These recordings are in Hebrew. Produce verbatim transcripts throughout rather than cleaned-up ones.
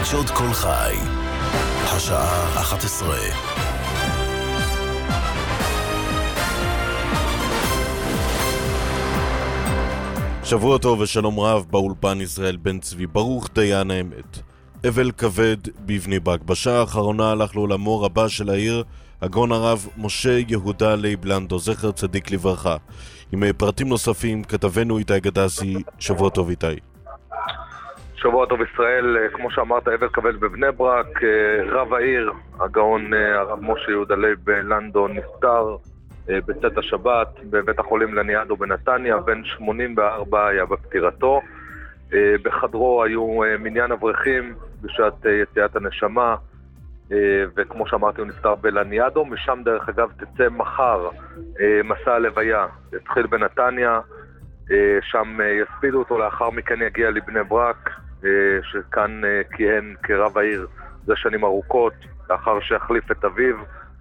חדשות כל חי, השעה אחת עשרה. שבוע טוב ושלום רב, באולפן ישראל בן צבי, ברוך דיין האמת. אבל כבד בבני ברק. בשעה האחרונה הלך לעולמו רבה של העיר, הגאון הרב משה יהודה לייב לנדו, זכר צדיק לברכה. עם פרטים נוספים כתבנו איתי גדסי. שבוע טוב איתי. שבוע טוב ישראל, כמו שאמרת, אבל כבד בבני ברק. רב העיר, הגאון הרב משה יהודה לייב לנדו, נפטר בצאת השבת בבית החולים לניאדו בנתניה. בן שמונים וארבע היה בפטירתו. בחדרו היו מניין אברכים בשעת יציאת הנשמה, וכמו שאמרתי הוא נפטר בלניאדו. משם דרך אגב תצא מחר מסע הלוויה, התחיל בנתניה, שם יספידו אותו, לאחר מכן יגיע לבני ברק, שכאן כיהן כרב העיר זה שנים ארוכות, לאחר שהחליף את אביו,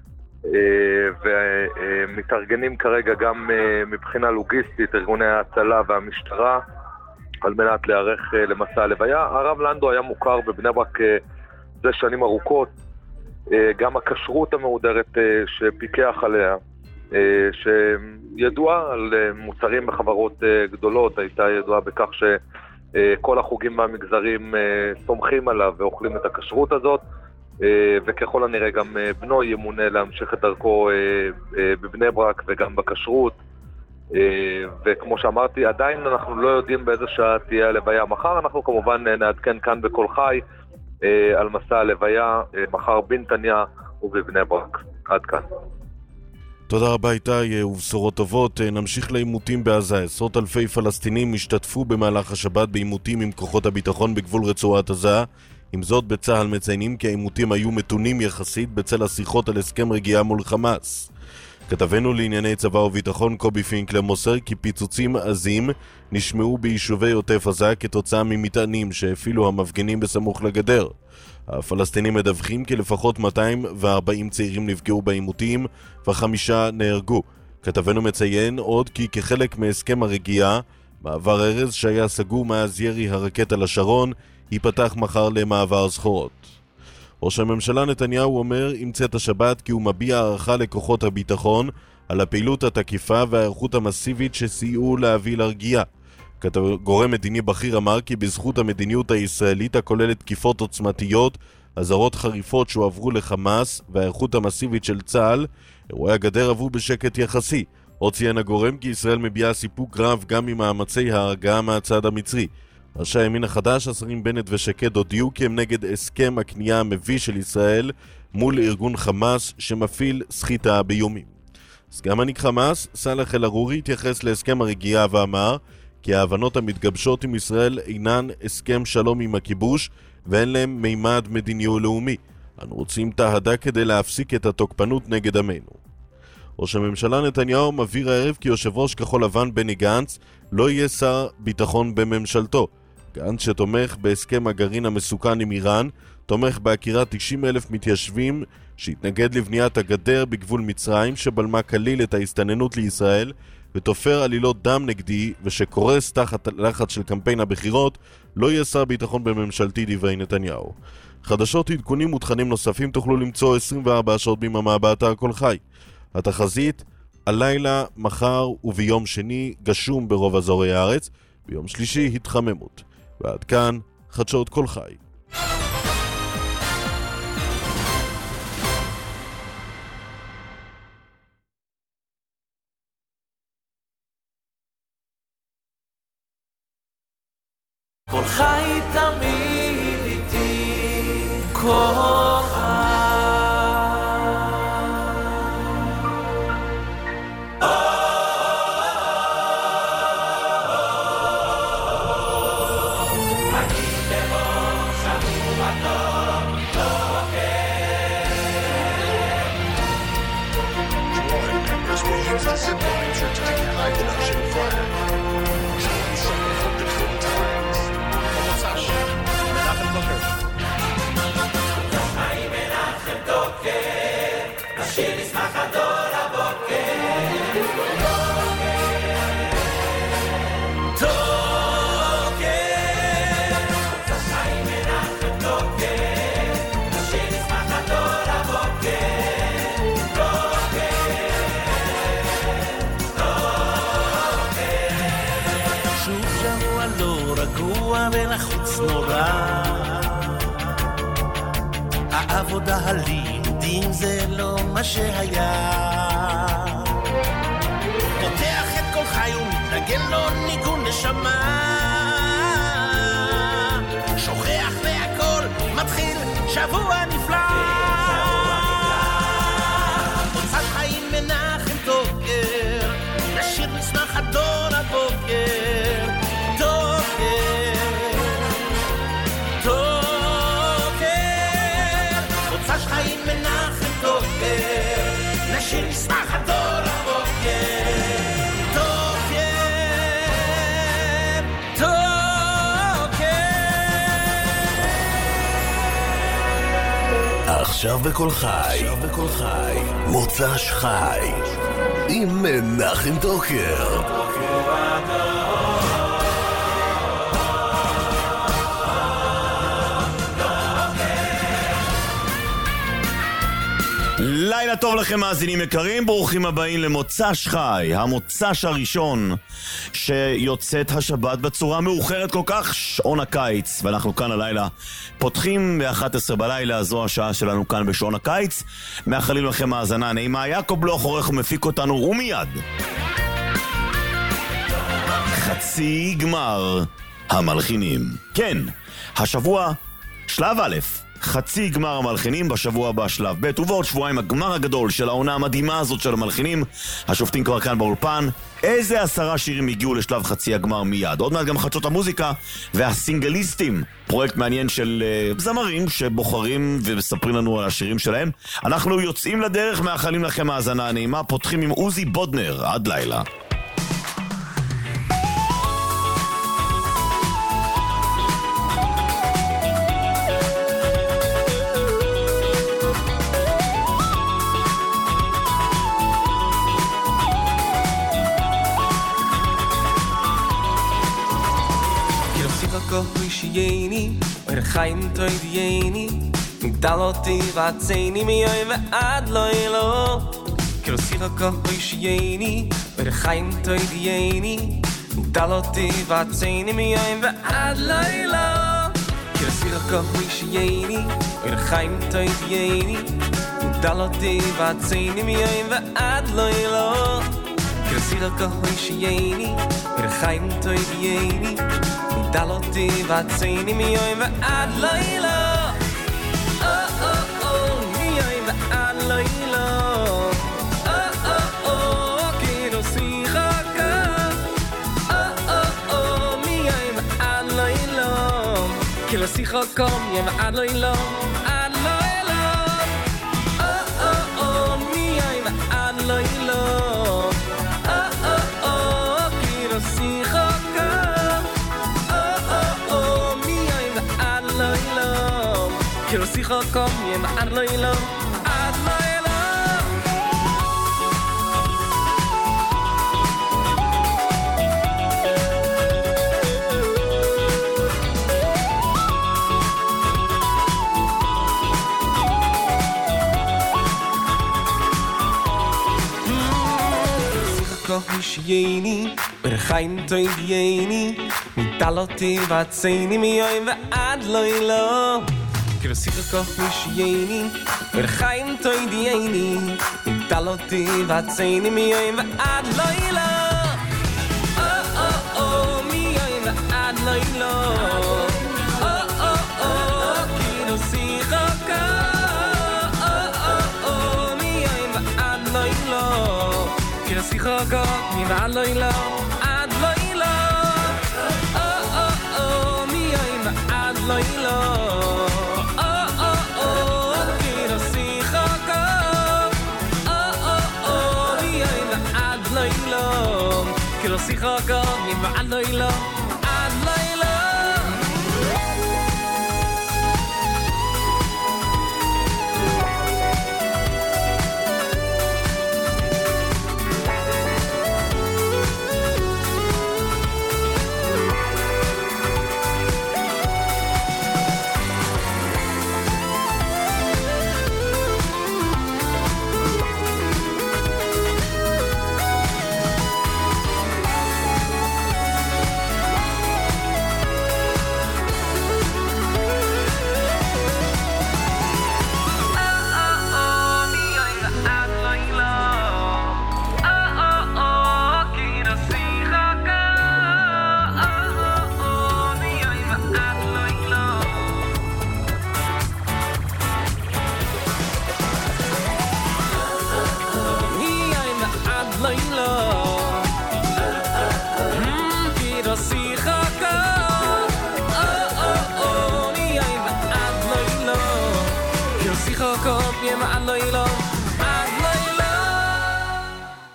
ומתארגנים כרגע גם מבחינה לוגיסטית ארגוני ההצלה והמשטרה על מנת להיערך למסע הלוויה. הרב לנדו היה מוכר בבני ברק זה שנים ארוכות, גם הכשרות המהודרת שפיקח עליה, שידועה על מוצרים בחברות גדולות, הייתה ידועה בכך שכל החוגים והמגזרים סומכים עליו ואוכלים את הכשרות הזאת, וככל הנראה גם בנו ימונה להמשיך את דרכו בבני ברק וגם בכשרות. וכמו שאמרתי, עדיין אנחנו לא יודעים באיזה שעה תהיה הלוויה מחר. אנחנו כמובן נעדכן כאן בכל חי על מסע הלוויה מחר בנתניה ובבני ברק. עד כאן. תודה רבה איתי, ובשורות טובות. נמשיך לעימותים בעזה. עשרות אלפי פלסטינים השתתפו במהלך השבת בעימותים עם כוחות הביטחון בגבול רצועת עזה. עם זאת, בצהל מציינים כי העימותים היו מתונים יחסית בצל השיחות על הסכם רגיעה מול חמאס. כתבנו לענייני צבא וביטחון קובי פינקלר מוסר כי פיצוצים עזים נשמעו ביישובי עוטף עזה כתוצאה ממטענים שהפעילו המפגינים בסמוך לגדר. הפלסטינים מדווחים כי לפחות מאתיים וארבעים צעירים נפגעו בעימותים וחמישה נהרגו. כתבנו מציין עוד כי כחלק מהסכם הרגיעה, מעבר ארז שהיה סגור מאז ירי הרקטה לשרון, ייפתח מחר למעבר סחורות. ראש הממשלה נתניהו אומר עם צאת השבת כי הוא מביע הערכה לכוחות הביטחון על הפעילות התקיפה והערכות המסיבית שסייעו להביא לרגיעה. גורם מדיני בכיר אמר כי בזכות המדיניות הישראלית הכוללת תקיפות עוצמתיות, אזהרות חריפות שהועברו לחמאס והערכות המסיבית של צה"ל, אירועי הגדר עברו בשקט יחסי. עוד ציין הגורם כי ישראל מביעה סיפוק רב גם ממאמצי ההרגעה מהצד המצרי. ראשי הימין החדש, השרים בנט ושקד, הודיעו כי הם נגד הסכם הקנייה המביש של ישראל מול ארגון חמאס שמפעיל סחיטה באיומים. סגן מנהיג חמאס, סלאח אל-ערורי, התייחס להסכם הרגיעה ואמר כי ההבנות המתגבשות עם ישראל אינן הסכם שלום עם הכיבוש ואין להם מימד מדיני ולאומי. אנו רוצים תהדה כדי להפסיק את התוקפנות נגד עמנו. ראש הממשלה נתניהו מבהיר הערב כי יושב ראש כחול לבן בני גנץ לא יהיה שר ביטחון בממשלתו. גנץ שתומך בהסכם הגרעין המסוכן עם איראן, תומך בהכירת תשעים אלף מתיישבים שהתנגד לבניית הגדר בגבול מצרים שבלמה כליל את ההסתננות לישראל ותופר עלילות דם נגדי ושקורס תחת לחץ של קמפיין הבחירות, לא יהיה שר ביטחון בממשלתי, דברי נתניהו. חדשות, עדכונים ותכנים נוספים תוכלו למצוא עשרים וארבע שעות ביממה באתר כל חי. התחזית, הלילה, מחר וביום שני גשום ברוב אזורי הארץ, ביום שלישי התחממות. ועד כאן חדשות כל חי. כל חי תמיד איתי, כל חי. Okay. רגוע ולחוץ נורא. העבודה הלימודים זה לא מה שהיה. פותח את כל חי ומתנגן לו ניגון נשמה. שוכח והכל מתחיל שבוע נפלא. מוצא חיים מנחם טוקר, נשיר נשמח הדור הבוקר. טוקר, טוקר, מוצא חיים מנחם טוקר, נשיר נשמח הדור הבוקר. עכשיו בכל חי, עכשיו בכל חי, מוצ"ש חי, עם מנחם טוקר. לילה טוב לכם מאזינים יקרים, ברוכים הבאים למוצ"ש חי, המוצ"ש הראשון שיוצאת השבת בצורה מאוחרת כל כך, שעון הקיץ, ואנחנו כאן הלילה פותחים ב-אחת עשרה בלילה, זו השעה שלנו כאן בשעון הקיץ. מאחלים לכם האזנה נעימה. יעקב בלוך עורך ומפיק אותנו, ומיד חצי גמר המלחינים. כן, השבוע שלב א', חצי גמר המלחינים, בשבוע הבא שלב ב', ובעוד שבועיים הגמר הגדול של העונה המדהימה הזאת של המלחינים. השופטים כבר כאן באולפן. איזה עשרה שירים הגיעו לשלב חצי הגמר מיד. עוד מעט גם חדשות המוזיקה והסינגליסטים, פרויקט מעניין של uh, זמרים שבוחרים ומספרים לנו על השירים שלהם. אנחנו יוצאים לדרך, מאחלים לכם האזנה נעימה. פותחים עם עוזי בודנר, עד לילה. Kohui shiyeni, oir chaim toidiyeni, migdaloti vatzeni miyoy ve'ad lo'ilo. Kiro sicha kohui shiyeni, oir chaim toidiyeni, migdaloti vatzeni miyoy ve'ad lo'ilo. Kiro sicha kohui shiyeni, oir chaim toidiyeni, migdaloti vatzeni miyoy ve'ad lo'ilo. Kiro sicha kohui shiyeni, oir chaim toidiyeni, daloti vatzeni miyoy ve'ad lo'ilo. Oh, oh, oh, miyoy ve'ad lo'ilo. Oh, oh, oh, kiro sicha ka. Oh, oh, oh, miyoy ve'ad lo'ilo. Kiro sicha ka, miyoy ve'ad lo'ilo. Ad lo'ilo. Oh, oh, oh, miyoy ve'ad lo'ilo. Oh, oh, oh, kiro sicha ka. Kiro sicha kom yem ad lo'ilo, ad lo'ilo. Kiro sicha kom shiyeni, berchaim toidiyeni, mitaloti vatzeni miyoy ve'ad lo'ilo. Kiro sicha kohui shiyeni, oir chaim toidiyeni, imtaloti vatzeni miyoyim ve'ad lo'ilo. Oh, oh, oh, miyoyim ve'ad lo'ilo. Oh, oh, oh, kiro sicha ka. Oh, oh, oh, miyoyim ve'ad lo'ilo. Kiro sicha ka, miyoyim ve'ad lo'ilo. Ad lo'ilo. Oh, oh, oh, miyoyim ve'ad lo'ilo. Kiro sicha ka, miyoyim ve'ad lo'ilo. Ad lo'ilo.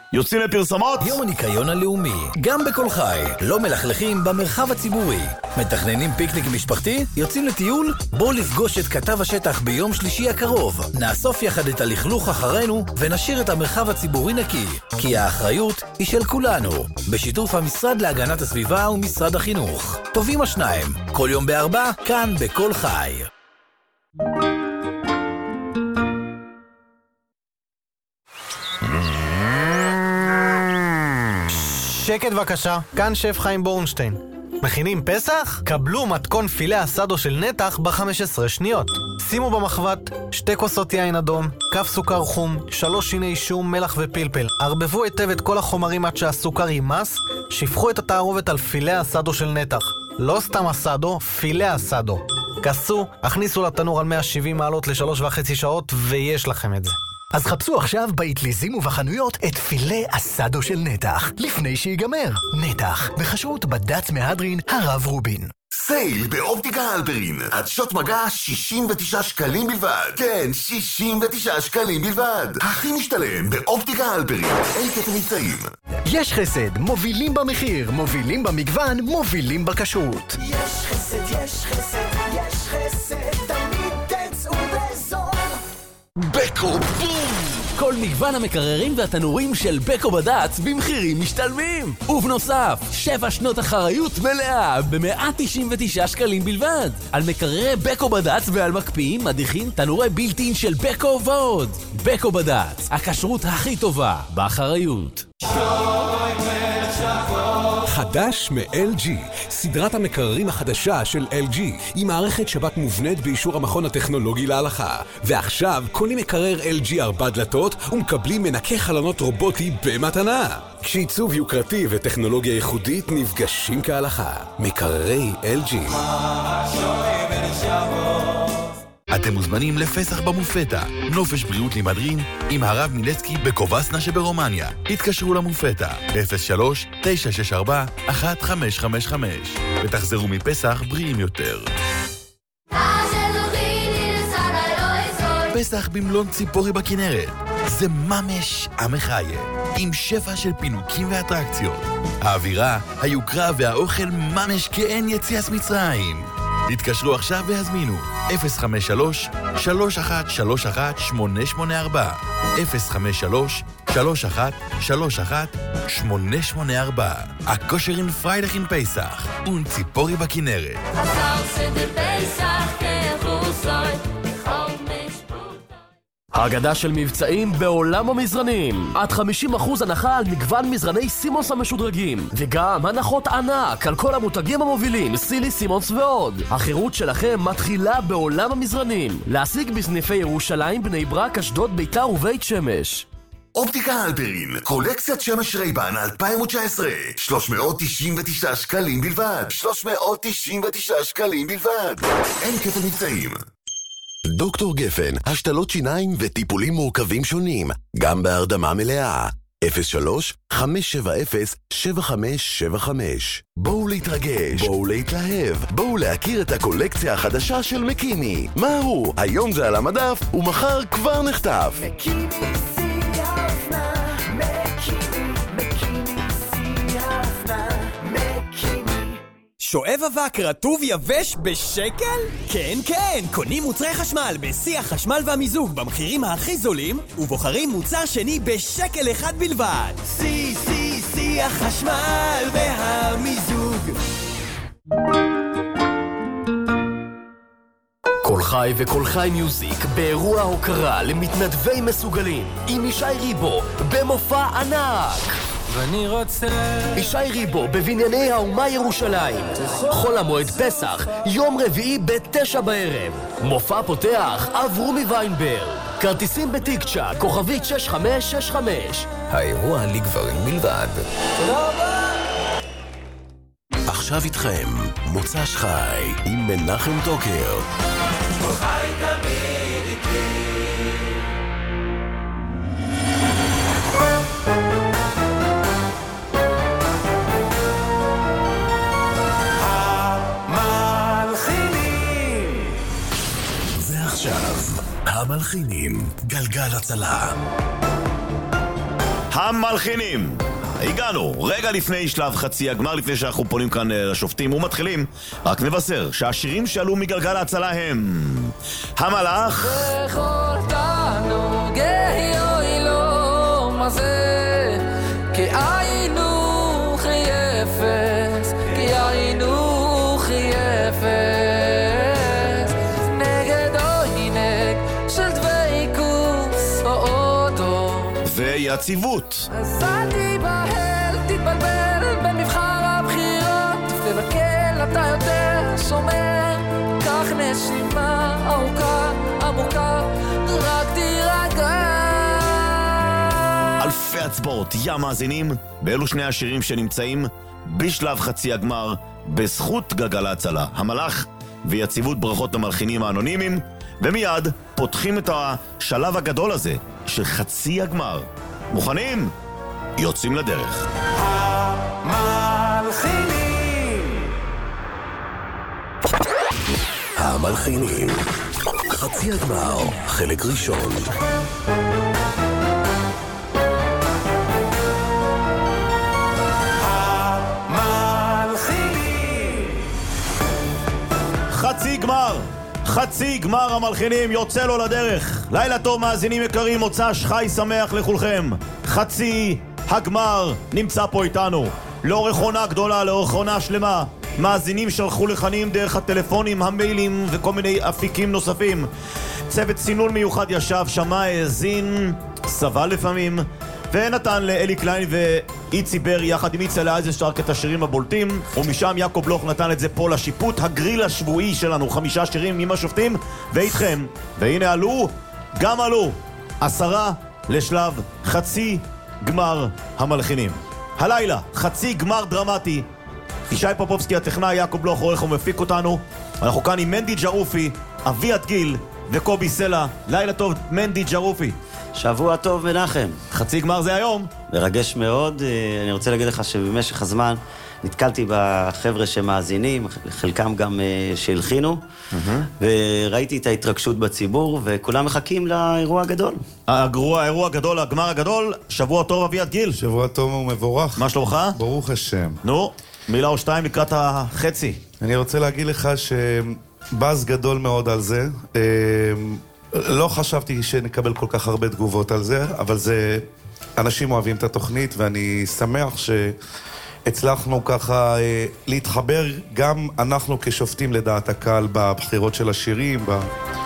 יוצאים לפרסומות? יום הניקיון הלאומי, גם בכל חי, לא מלכלכים במרחב הציבורי. מתכננים פיקניק משפחתי? יוצאים לטיול? בואו לפגוש את כתב השטח ביום שלישי הקרוב. נאסוף יחד את הלכלוך אחרינו ונשאיר את המרחב הציבורי נקי. כי האחריות היא של כולנו, בשיתוף המשרד להגנת הסביבה ומשרד החינוך. טובים השניים, כל יום בארבע, כאן בכל חי. שקט בבקשה, כאן שף חיים בורנשטיין. מכינים פסח? קבלו מתכון פילה אסדו של נתח ב-חמש עשרה שניות. שימו במחבת שתי כוסות יין אדום, כף סוכר חום, שלוש שיני שום, מלח ופלפל. ערבבו היטב את כל החומרים עד שהסוכר יימס, שפכו את התערובת על פילה אסדו של נתח. לא סתם אסדו, פילה אסדו. כסו, הכניסו לתנור על מאה ושבעים מעלות לשלוש וחצי שעות, ויש לכם את זה. אז חפשו עכשיו באטליזים ובחנויות את פילה אסדו של נתח, לפני שיגמר. נתח, בחשרות בד"ץ מהדרין הרב רובין. סייל באופטיקה הלפרין, עד שוט מגע שישים ותשעה שקלים בלבד. כן, שישים ותשעה שקלים בלבד. הכי משתלם באופטיקה הלפרין, אין כפל מבצעים. יש חסד, מובילים במחיר, מובילים במגוון, מובילים בכשרות. יש חסד, יש חסד, יש חסד, תמיד תצאו בזול. בקו בום! כל מגוון המקררים והתנורים של בקו בד"ץ במחירים משתלמים. ובנוסף, שבע שנות אחריות מלאה ב-מאה תשעים ותשעה שקלים בלבד. על מקררי בקו בד"ץ ועל מקפיאים, מדיחים, תנורי בילטין של בקו ועוד. בקו בד"ץ, הכשרות הכי טובה באחריות. חדש מ-אל ג'י, סדרת המקררים החדשה של אל ג'י, עם מערכת שבת מובנית באישור המכון הטכנולוגי להלכה. ועכשיו קונים מקרר אל ג'י ארבע דלתות ומקבלים מנקה חלונות רובוטי במתנה. כשעיצוב יוקרתי וטכנולוגיה ייחודית נפגשים כהלכה. מקררי אל ג'י. אתם מוזמנים לפסח במופתה, נופש בריאות למדרין, עם הרב מילצקי בקובסנה שברומניה. התקשרו למופתה, אפס שלוש תשע שש ארבע אחת חמש חמש חמש, ותחזרו מפסח בריאים יותר. פסח במלון ציפורי בכנרת, זה ממש המחיה, עם שפע של פינוקים ואטרקציות. האווירה, היוקרה והאוכל ממש כאין יציאת מצרים. התקשרו עכשיו והזמינו אפס חמש שלוש שלוש אחת שלוש אחת שמונה שמונה ארבע אפס חמש שלוש שלוש אחת שלוש אחת שמונה שמונה ארבע. הכושרין פריידכין פסח ונציפורי בכנרת. האגדה של מבצעים בעולם המזרנים. עד חמישים אחוז הנחה על מגוון מזרני סימונס המשודרגים, וגם הנחות ענק על כל המותגים המובילים, סילי, סימונס ועוד. החירות שלכם מתחילה בעולם המזרנים. להשיג בסניפי ירושלים, בני ברק, אשדוד, ביתר ובית שמש. אופטיקה הלפרין, קולקציית שמש רייבן אלפיים תשע עשרה, שלוש מאות תשעים ותשעה שקלים בלבד. שלוש מאות תשעים ותשעה שקלים בלבד. אין כפל מבצעים. דוקטור גפן, השתלות שיניים וטיפולים מורכבים שונים, גם בהרדמה מלאה. אפס שלוש חמש שבע אפס שבע חמש שבע חמש. בואו להתרגש, בואו להתלהב, בואו להכיר את הקולקציה החדשה של מקיני. מהרו, היום זה על המדף ומחר כבר נחטף. מקיני שיא האופנה, מקיני, מקיני שיא האופנה, מקיני. שואב אבק רטוב יבש בשקל? כן, כן! קונים מוצרי חשמל בשיא החשמל והמיזוג במחירים הכי זולים, ובוחרים מוצר שני בשקל אחד בלבד. שיא, שיא, שיא החשמל והמיזוג. כל חי וכל חי מיוזיק באירוע הוקרה למתנדבי מסוגלים עם ישי ריבו במופע ענק. ואני רוצה... ישי ריבו בבנייני האומה ירושלים. חול המועד פסח, יום רביעי בתשע בערב. מופע פותח אברומי ויינברג. כרטיסים בטיקצ'ה, כוכבית שש חמש שש חמש. האירוע לגברים מלבד. תודה רבה! עכשיו איתכם, מוצ"ש חי עם מנחם טוקר. חי תמיד איתי. ועכשיו, המלחינים, גלגל הצלה. המלחינים. הגענו, רגע לפני שלב חצי הגמר, לפני שאנחנו פונים כאן לשופטים ומתחילים, רק נבשר שהשירים שעלו מגלגל ההצלה הם המלאך בכל תענוג יהיו לו מה זה כי היינו חי אפס כי היינו חי אפס נגד עוינק של דוויקוס או אודו ויציבות אז אל תיבהל, תתבלבל במבחר הבחירות תבקל, אתה יותר שומר קח נשימה ארוכה, עמוקה רק תירגע אלפי הצבעות, ים מאזינים באלו שני השירים שנמצאים בשלב חצי הגמר בזכות גלגל ההצלה המלאך ויציבות. ברכות למלחינים האנונימיים ומיד פותחים את השלב הגדול הזה של חצי הגמר. מוכנים? יוצאים לדרך. המלחינים המלחינים חצי הגמר, חלק ראשון. חצי גמר, חצי גמר המלחינים יוצא לו לדרך. לילה טוב מאזינים יקרים, מוצ"ש חי שמח לכולכם. חצי הגמר נמצא פה איתנו לאורך עונה גדולה, לאורך עונה שלמה. מאזינים שלחו לחנים דרך הטלפונים, המיילים וכל מיני אפיקים נוספים. צוות סינון מיוחד ישב, שמע, האזין, סבל לפעמים ונתן לאלי קליין ואיצי בר יחד עם איצה לאייזנשטרק את השירים הבולטים, ומשם יעקב בלוך נתן את זה פה לשיפוט הגריל השבועי שלנו, חמישה שירים עם השופטים ואיתכם. והנה עלו, גם עלו עשרה לשלב חצי גמר המלחינים. הלילה חצי גמר דרמטי. ישי פופובסקי הטכנאי, יעקב בלוך עורך ומפיק אותנו. אנחנו כאן עם מנדי ג'רופי, אביעד גיל וקובי סלע. לילה טוב מנדי ג'רופי. שבוע טוב מנחם. חצי גמר זה היום. מרגש מאוד. אני רוצה להגיד לך שבמשך הזמן נתקלתי בחבר'ה שמאזינים, חלקם גם שהלחינו, וראיתי את ההתרגשות בציבור, וכולם מחכים לאירוע הגדול. האירוע, האירוע הגדול, הגמר הגדול. שבוע טוב אביעד גיל. שבוע טוב ומבורך. מה שלומך? ברוך השם. נו, מילה או שתיים לקראת החצי. אני רוצה להגיד לך שבאז גדול מאוד על זה. לא חשבתי שנקבל כל כך הרבה תגובות על זה, אבל זה... אנשים אוהבים את התוכנית, ואני שמח שהצלחנו ככה להתחבר גם אנחנו כשופטים לדעת הקהל בבחירות של השירים. ב...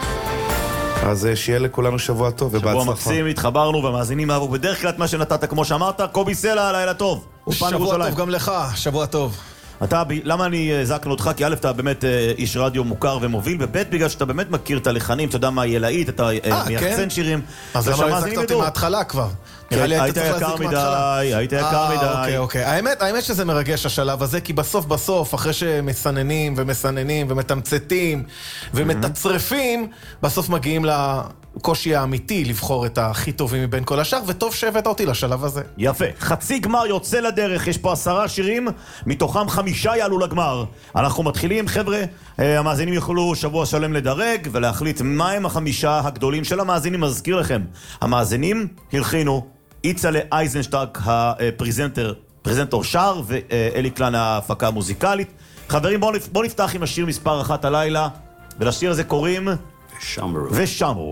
אז שיהיה לכולנו שבוע טוב ובהצלחה. שבוע מקסים, התחברנו והמאזינים אהבו בדרך כלל את מה שנתת כמו שאמרת. קובי סלע, לילה טוב. שבוע טוב גם לך, שבוע טוב. אתה, למה אני זקנו אותך? כי א', אתה באמת איש רדיו מוכר ומוביל, וב', בגלל שאתה באמת מכיר את הלחנים, אתה יודע מה ילהיט, אתה מייחצן שירים. אז למה הזקת אותי מההתחלה כבר? היית יקר מדי, היית יקר מדי. אוקיי, אוקיי. האמת, האמת שזה מרגש השלב הזה, כי בסוף בסוף, אחרי שמסננים ומסננים ומתמצתים ומתצרפים, בסוף מגיעים לקושי האמיתי לבחור את הכי טובים מבין כל השאר, וטוב שהבאת אותי לשלב הזה. יפה. חצי גמר יוצא לדרך, יש פה עשרה שירים, מתוכם חמישה יעלו לגמר. אנחנו מתחילים, חבר'ה, המאזינים יוכלו שבוע שלם לדרג ולהחליט מהם החמישה הגדולים של המאזינים. מזכיר לכם, המאזינים הלחינו איצלה אייזנשטרק הפרזנטר, פרזנטור שר, ואלי קליין ההפקה המוזיקלית. חברים, בואו בוא נפתח עם השיר מספר אחת הלילה, ולשיר הזה קוראים ושמרו. ושמרו.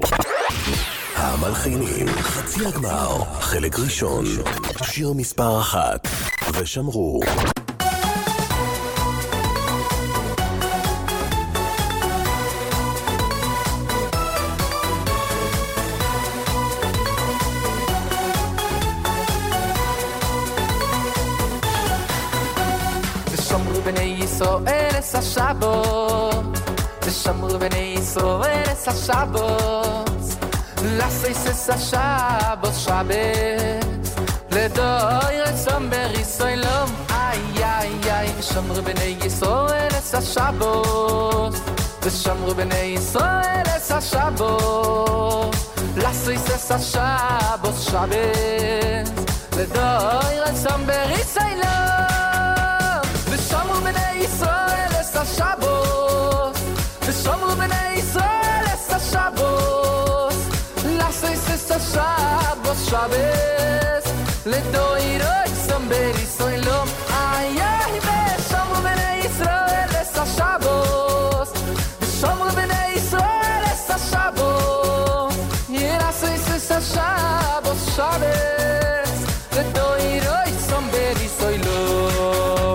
המלחינים, חצי הגמר, חלק ראשון, שיר מספר אחת, ושמרו. ישראל es השבת ושמרו בני ישראל es השבת לעשות es השבת שבת לדויר סומבר ישראלום איי איי איי ושמרו בני ישראל es השבת ושמרו בני ישראל es השבת לעשות es השבת שבת לדויר סומבר ישראלום ושמרו בני ישראל es השבת ושמרו בני ישראל es השבת לעשות es השבת שבת לדוירוי סומברי סוילום איי ושומרו בני ישראל אס השבוס ושומרו בני ישראל אס השבוס ירסו אס השבוס שבס לדוירוי סומברי סוילום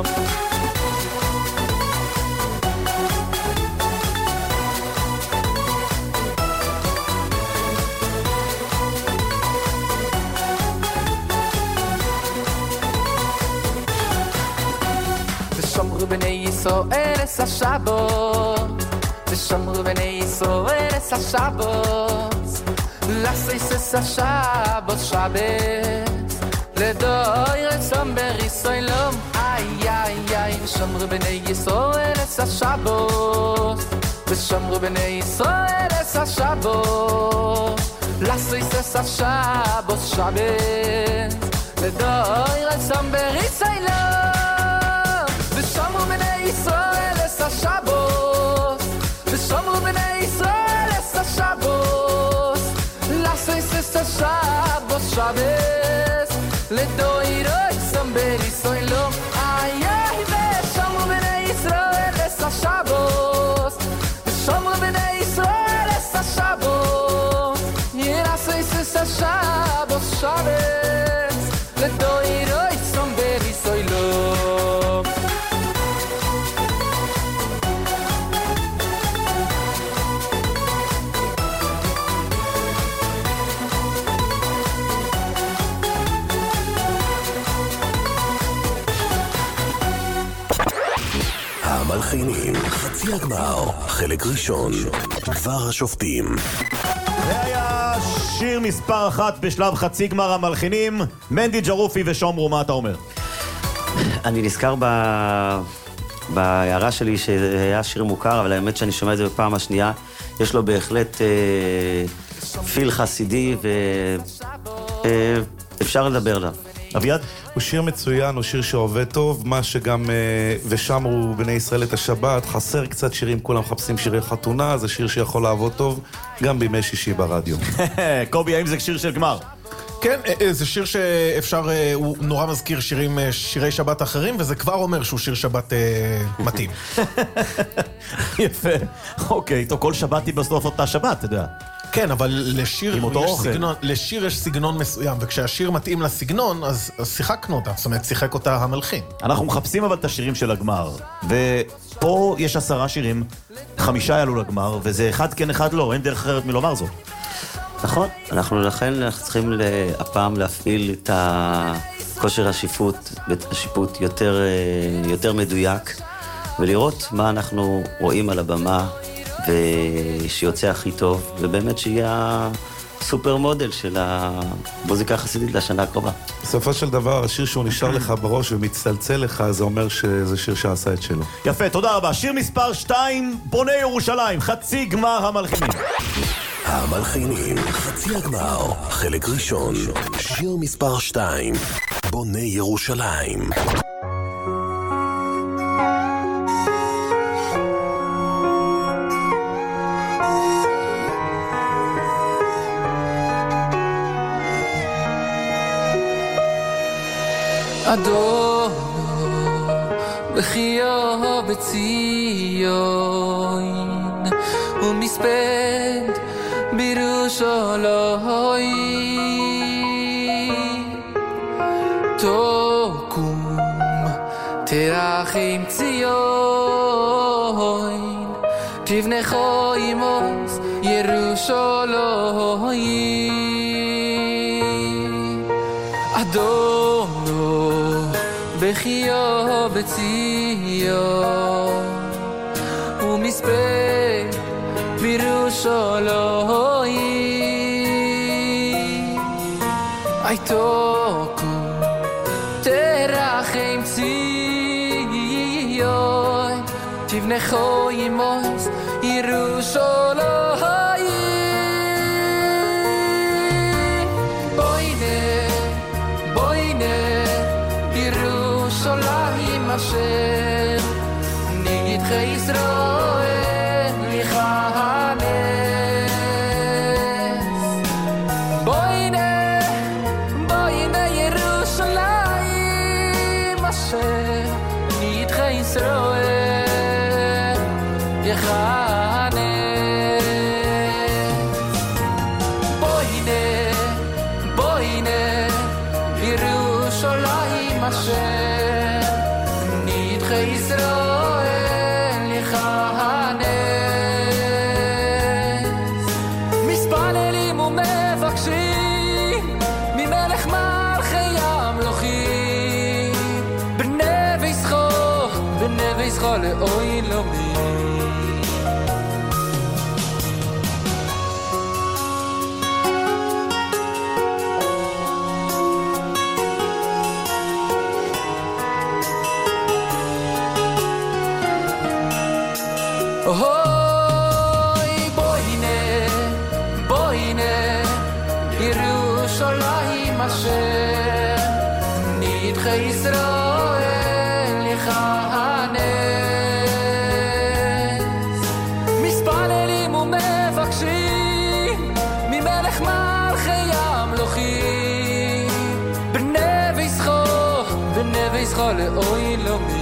ושומרו בני ישראל אס השבוס ושומרו בני ישראל אס השבוס לעשות אס השבוס שבס לדויר סומברי סוילום איי איי איי ושומרו בני ישראל אס השבוס ושומרו בני ישראל אס השבוס לעשות אס השבוס שבס לדויר סומברי סוילום ושומרו בני ישראל אס השבוס ושומרו בני ישראל אס השבוס לעשות אס השבוס שבס לדוירוי סומברי סוילום איי איי ושומרו בני ישראל אס השבוס ושומרו בני ישראל אס השבוס ירסו אס השבוס שבס לדוירוי סומברי סוילום המלחינים, חצי הגמר, חלק ראשון, דבר השופטים. זה היה שיר מספר אחת בשלב חצי גמר המלחינים. מנדי ג'רופי ושומרו, מה אתה אומר? אני נזכר ב... בהערה שלי שהיה שיר מוכר, אבל האמת שאני שומע את זה בפעם השנייה. יש לו בהחלט אה, פיל חסידי ואפשר אה, לדבר עליו. אביעד? הוא שיר מצוין, הוא שיר שעובד טוב, מה שגם, ושמרו בני ישראל את השבת, חסר קצת שירים, כולם מחפשים שירי חתונה, זה שיר שיכול לעבוד טוב, גם בימי שישי ברדיו. קובי, האם זה שיר של גמר? כן, זה שיר שאפשר, הוא נורא מזכיר שירים, שירי שבת אחרים, וזה כבר אומר שהוא שיר שבת מתאים. יפה. אוקיי, טוב, כל שבת היא בסוף אותה שבת, אתה יודע. כן, אבל לשיר, יש סגנון, לשיר יש סגנון מסוים, וכשהשיר מתאים לסגנון, אז, אז שיחקנו אותה, זאת אומרת, שיחק אותה המלחין. אנחנו מחפשים אבל את השירים של הגמר, ופה יש עשרה שירים, חמישה יעלו לגמר, וזה אחד כן אחד לא, אין דרך אחרת מלומר זאת. נכון, אנחנו לכן צריכים הפעם להפעיל את כושר השיפוט, השיפוט יותר, יותר מדויק, ולראות מה אנחנו רואים על הבמה, ושיוצא הכי טוב, ובאמת שיהיה הסופר מודל של המוזיקה החסידית לשנה הקרובה. בסופו של דבר, השיר שהוא נשאר לך בראש ומצטלצל לך, זה אומר שזה שיר שעשה את שלו. יפה, תודה רבה. שיר מספר שתיים, בוני ירושלים, חצי גמר המלחינים. המלחינים, חצי הגמר, חלק ראשון, שיר מספר שתיים, בוני ירושלים. אדונו בחיו בציון ומספד בירושלים תקום תרחם ציון תבנה חיימוס ירושלים אדונו בחיו בציון ומספד בירושלים הייתו קום תרחם ציון תבנה חיימוס ירושלים בוינה בוינה ירושלים אשר נגדך ישראל יכנס בוינה בוינה ירושלים יכנס. בואי נה, בואי נה, ירושלים אשר נדחי ישראל יכנס. מספללים ומבקשים ממלך מלכי המלוכים, בנבי זכור, בנבי זכור לאוי לומי. אוי בואי נה, בואי נה, ירושלים אשר נדחי ישראל יכנס. מספללים ומבקשים ממלך מלכי המלוכים, בנבי זכור, בנבי זכור לאוי לומי.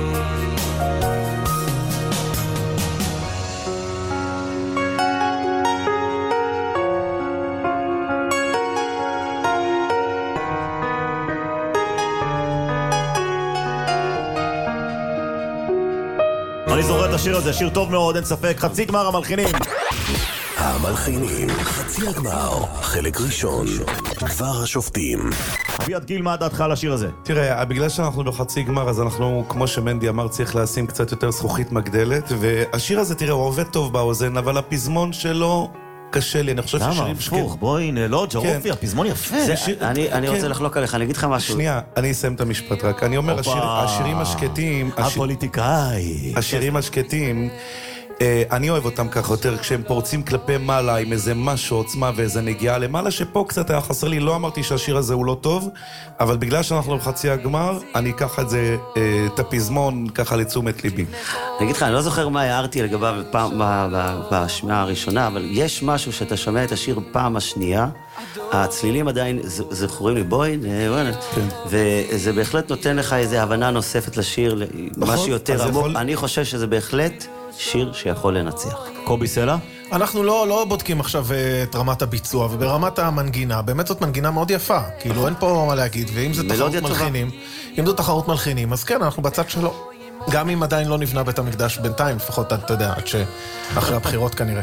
אני זוכר את השיר הזה, שיר טוב מאוד, אין ספק. חצי גמר המלחינים. המלחינים, חצי הגמר, חלק ראשון, דבר השופטים. אביעד גיל, מה דעתך על השיר הזה? תראה, בגלל שאנחנו בחצי גמר, אז אנחנו, כמו שמנדי אמר, צריך לשים קצת יותר זכוכית מגדלת, והשיר הזה, תראה, הוא עובד טוב באוזן, אבל הפזמון שלו קשה לי, אני חושב למה? ששירים... הפוך, בואי, לא, ג'רופי, הפזמון יפה. אני רוצה לחלוק עליך, אני אגיד לך משהו. שנייה, אני אסיים את המשפט רק. אני אומר, השירים השקטים... הפוליטיקאי. השירים השקטים... אני אוהב אותם ככה יותר כשהם פורצים כלפי מעלה עם איזה משהו, עוצמה ואיזה נגיעה למעלה, שפה קצת היה חסר לי. לא אמרתי שהשיר הזה הוא לא טוב, אבל בגלל שאנחנו בחצי הגמר, אני אקח את זה, את הפזמון ככה לתשומת ליבי. אני אגיד לך, אני לא זוכר מה הערתי לגביו בשמיעה הראשונה, אבל יש משהו שאתה שומע את השיר פעם השנייה, הצלילים עדיין זכורים לי, בואי, וזה בהחלט נותן לך איזו הבנה נוספת לשיר, משהו יותר עמוק. אני חושב שזה בהחלט שיר שיכול לנצח. קובי סלע? אנחנו לא, לא בודקים עכשיו את רמת הביצוע, וברמת המנגינה, באמת זאת מנגינה מאוד יפה, כאילו אין פה מה להגיד, ואם זה תחרות מלחינים, אם זו תחרות מלחינים, אז כן, אנחנו בצד שלו. גם אם עדיין לא נבנה בית המקדש בינתיים, לפחות אתה יודע, עד שאחרי הבחירות כנראה.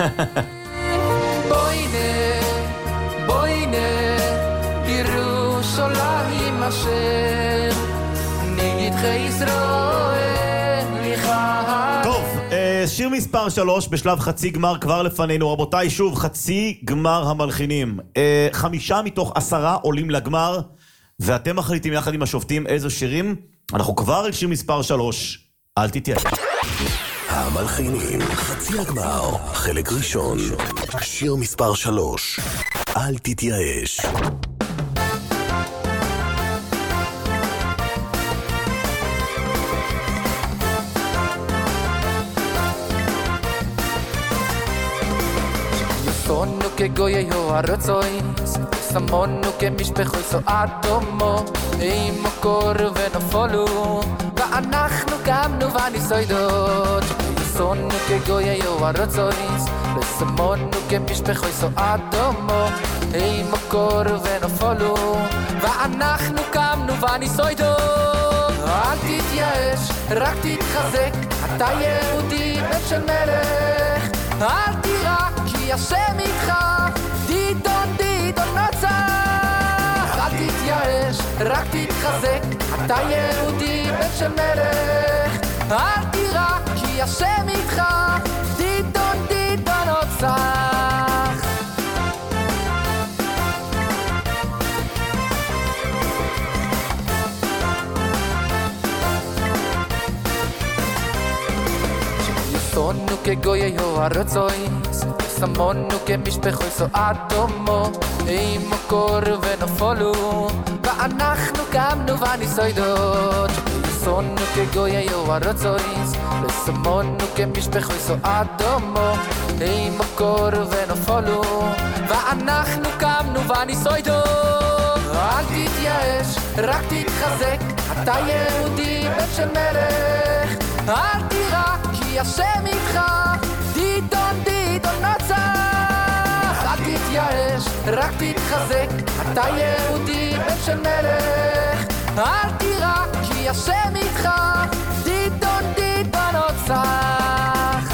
בואי נה, בואי נה, ירושלים אשר נדחי ישראל יכנס. טוב, שיר מספר שלוש בשלב חצי גמר כבר לפנינו. רבותיי, שוב, חצי גמר המלחינים. חמישה מתוך עשרה עולים לגמר, ואתם מחליטים יחד עם השופטים איזו שירים. אנחנו כבר על שיר מספר שלוש. אל תתייאש. המלחינים, חצי הגמר, חלק ראשון, שיר מספר שלוש. אל תתייאש. Sono che goye yo arrozois, samono che משפחו so adomo, ei mokor veno folu, ואנחנו קמנו וניסוידות. sono che goye yo arrozois, samono che משפחו so adomo, ei mokor veno folu, ואנחנו קמנו וניסוידות. אל תתייאש, רק תתחזק, אתה יהודי בן של מלך. אל תירא כי השם איתך, דידון דידון נצח. אל תתייאש, רק תתחזק, אתה יהודי בן של מלך. אל תירא כי השם איתך, דידון דידון נצח. sono che goye yo arrozois, samono che משפחו so adomo, ei mokor veno folu, ואנחנו קמנו וניסוידות. sono che goye yo arrozois, samono che משפחו so adomo, ei mokor veno folu, ואנחנו קמנו וניסוידות. אל תתייאש, רק תתחזק, אתה יהודי בן של מלך. אל תירא כי כי השם איתך, דידון דידון נצח. אל תתייאש, רק תתחזק, אתה יהודי בן של מלך. אל תירא, כי השם איתך, דידון דידון נצח.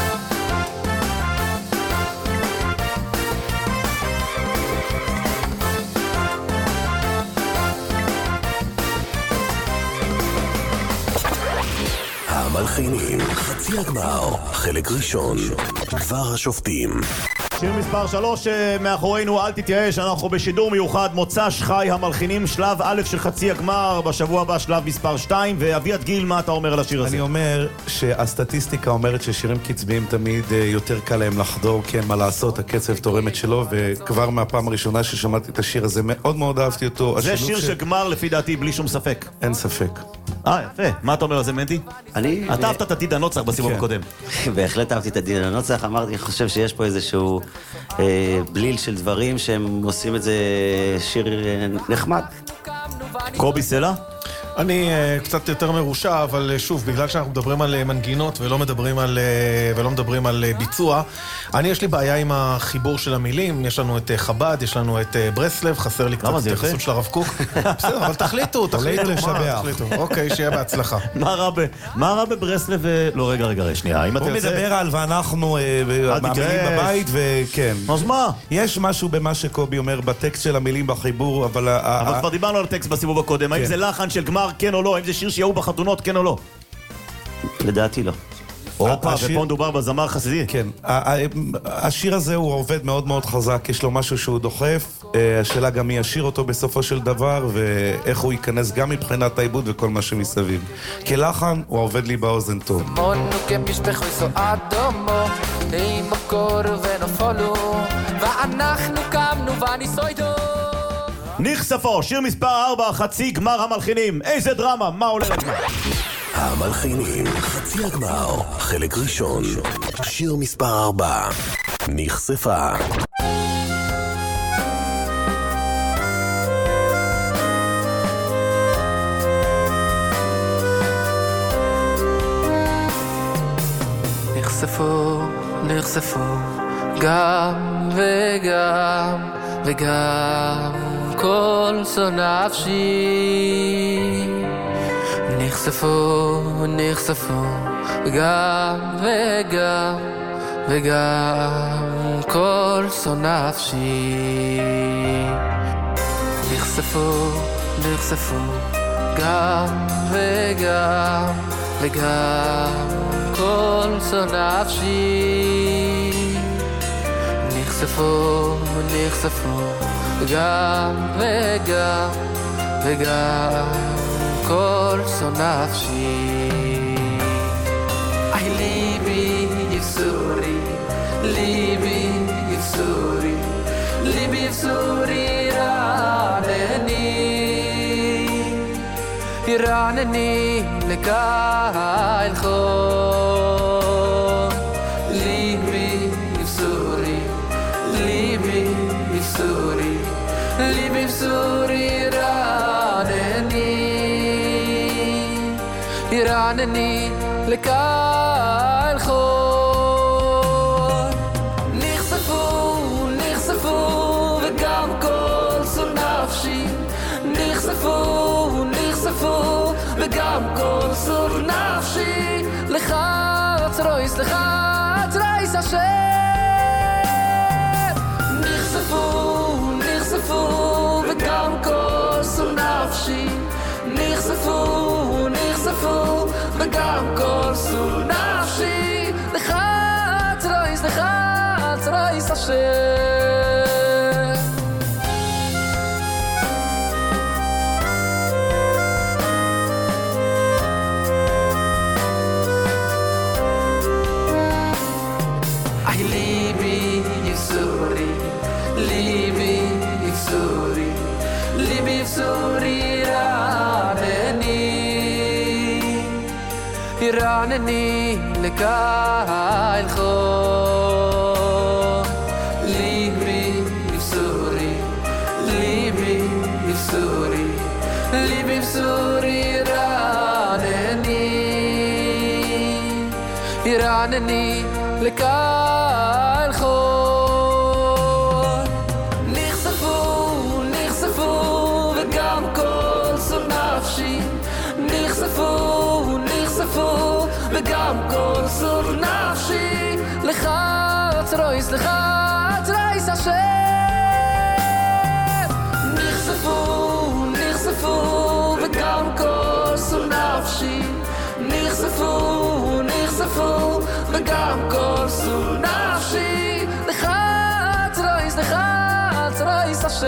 המלחינים, חצי הגמר, חלק ראשון, דבר השופטים. שיר מספר שלוש מאחורינו, אל תתייאש, אנחנו בשידור מיוחד, מוצ"ש חי המלחינים, שלב א' של חצי הגמר, בשבוע הבא שלב מספר שתיים, ואביעד גיל, מה אתה אומר על השיר הזה? אני אומר שהסטטיסטיקה אומרת ששירים קצביים תמיד יותר קל להם לחדור, כי אין מה לעשות, הקצב תורמת שלו, וכבר מהפעם הראשונה ששמעתי את השיר הזה, מאוד מאוד אהבתי אותו. זה שיר של גמר לפי דעתי, בלי שום ספק. אין ספק. אה, יפה. מה אתה אומר על זה, מנדי? אני... אתה אהבת את עתיד הנוצח בסיבוב הקודם. בהחלט אהבתי את עתיד הנוצח, אמרתי, אני חושב שיש פה איזשהו בליל של דברים שהם עושים את זה שיר נחמד. קובי סלע? אני uh, קצת יותר מרושע, אבל uh, שוב, בגלל שאנחנו מדברים על uh, מנגינות ולא מדברים על, uh, ולא מדברים על uh, ביצוע, אני יש לי בעיה עם החיבור של המילים. יש לנו את uh, חב"ד, יש לנו את uh, ברסלב, חסר לי קצת התייחסות של הרב קוק. בסדר, אבל תחליטו, תחליטו. תחליטו. אוקיי, שיהיה בהצלחה. מה רע בברסלב? לא, רגע, רגע, שנייה. הוא מדבר על ואנחנו מאמינים בבית, וכן. אז מה? יש משהו במה שקובי אומר בטקסט של המילים בחיבור, אבל... אבל כבר דיברנו על הטקסט בסיבוב הקודם. האם זה לחן של גמר, כן או לא? האם זה שיר שיהיו בחתונות, כן או לא? לדעתי לא. אופה, ופה מדובר בזמר חסידי. כן, השיר הזה הוא עובד מאוד מאוד חזק, יש לו משהו שהוא דוחף, השאלה גם מי ישיר אותו בסופו של דבר, ואיך הוא ייכנס גם מבחינת העיבוד וכל מה שמסביב. כלחן הוא עובד לי באוזן טוב. מונו כמשפחו יסו אדומו, עם מקור ונופלו, ואנחנו קמנו וניסוידו. נחשפו, שיר מספר ארבע, חצי גמר המלחינים. איזה דרמה, מה עולה לגמר? המלחינים, חצי הגמר, חלק ראשון, שיר מספר ארבע, נחשפה. נחשפו, נחשפו, גם וגם וגם כל שונא נפשי. נחשפו, נחשפו, גם וגם וגם כל שונא נפשי. נחשפו, נחשפו, גם וגם וגם כל שונא נפשי. נחשפו, נחשפו, גם וגם וגם כל שונא נפשי. איי ליבי יפסורי, ליבי יפסורי, ליבי יפסורי רענני, רענני לקהל חור. ליבי יפסורי, ליבי יפסורי, ליבי יפסורי רענני, רענני לקהל חור. נחשפו, נחשפו, וגם כל שונא נפשי. נחשפו, נחשפו, וגם כל שונא נפשי. לך צרויס, לך צרויס השם. נחשפו, נחשפו, וגם כל שונא נפשי. נחשפו, נחשפו, וגם כל שונא נפשי. לך צרויס, לך צרויס השם. איי ליבי יפסורי, ליבי יפסורי, ליבי יפסורי רענני, רענני לקהל חור. ליבי יפסורי, ליבי יפסורי, ליבי יפסורי רענני, תרענני לקהל חול. נחשפו, נחשפו, וגם כל סול נפשי. נחשפו, נחשפו, וגם כל סול נפשי. לך צרויס, לך צרויס השם. נחשפו, נחשפו, וגם כל סול נפשי. נחשפו, נחשפו, וגם כל סול נפשי. לך צרויס, לך צרויס השם.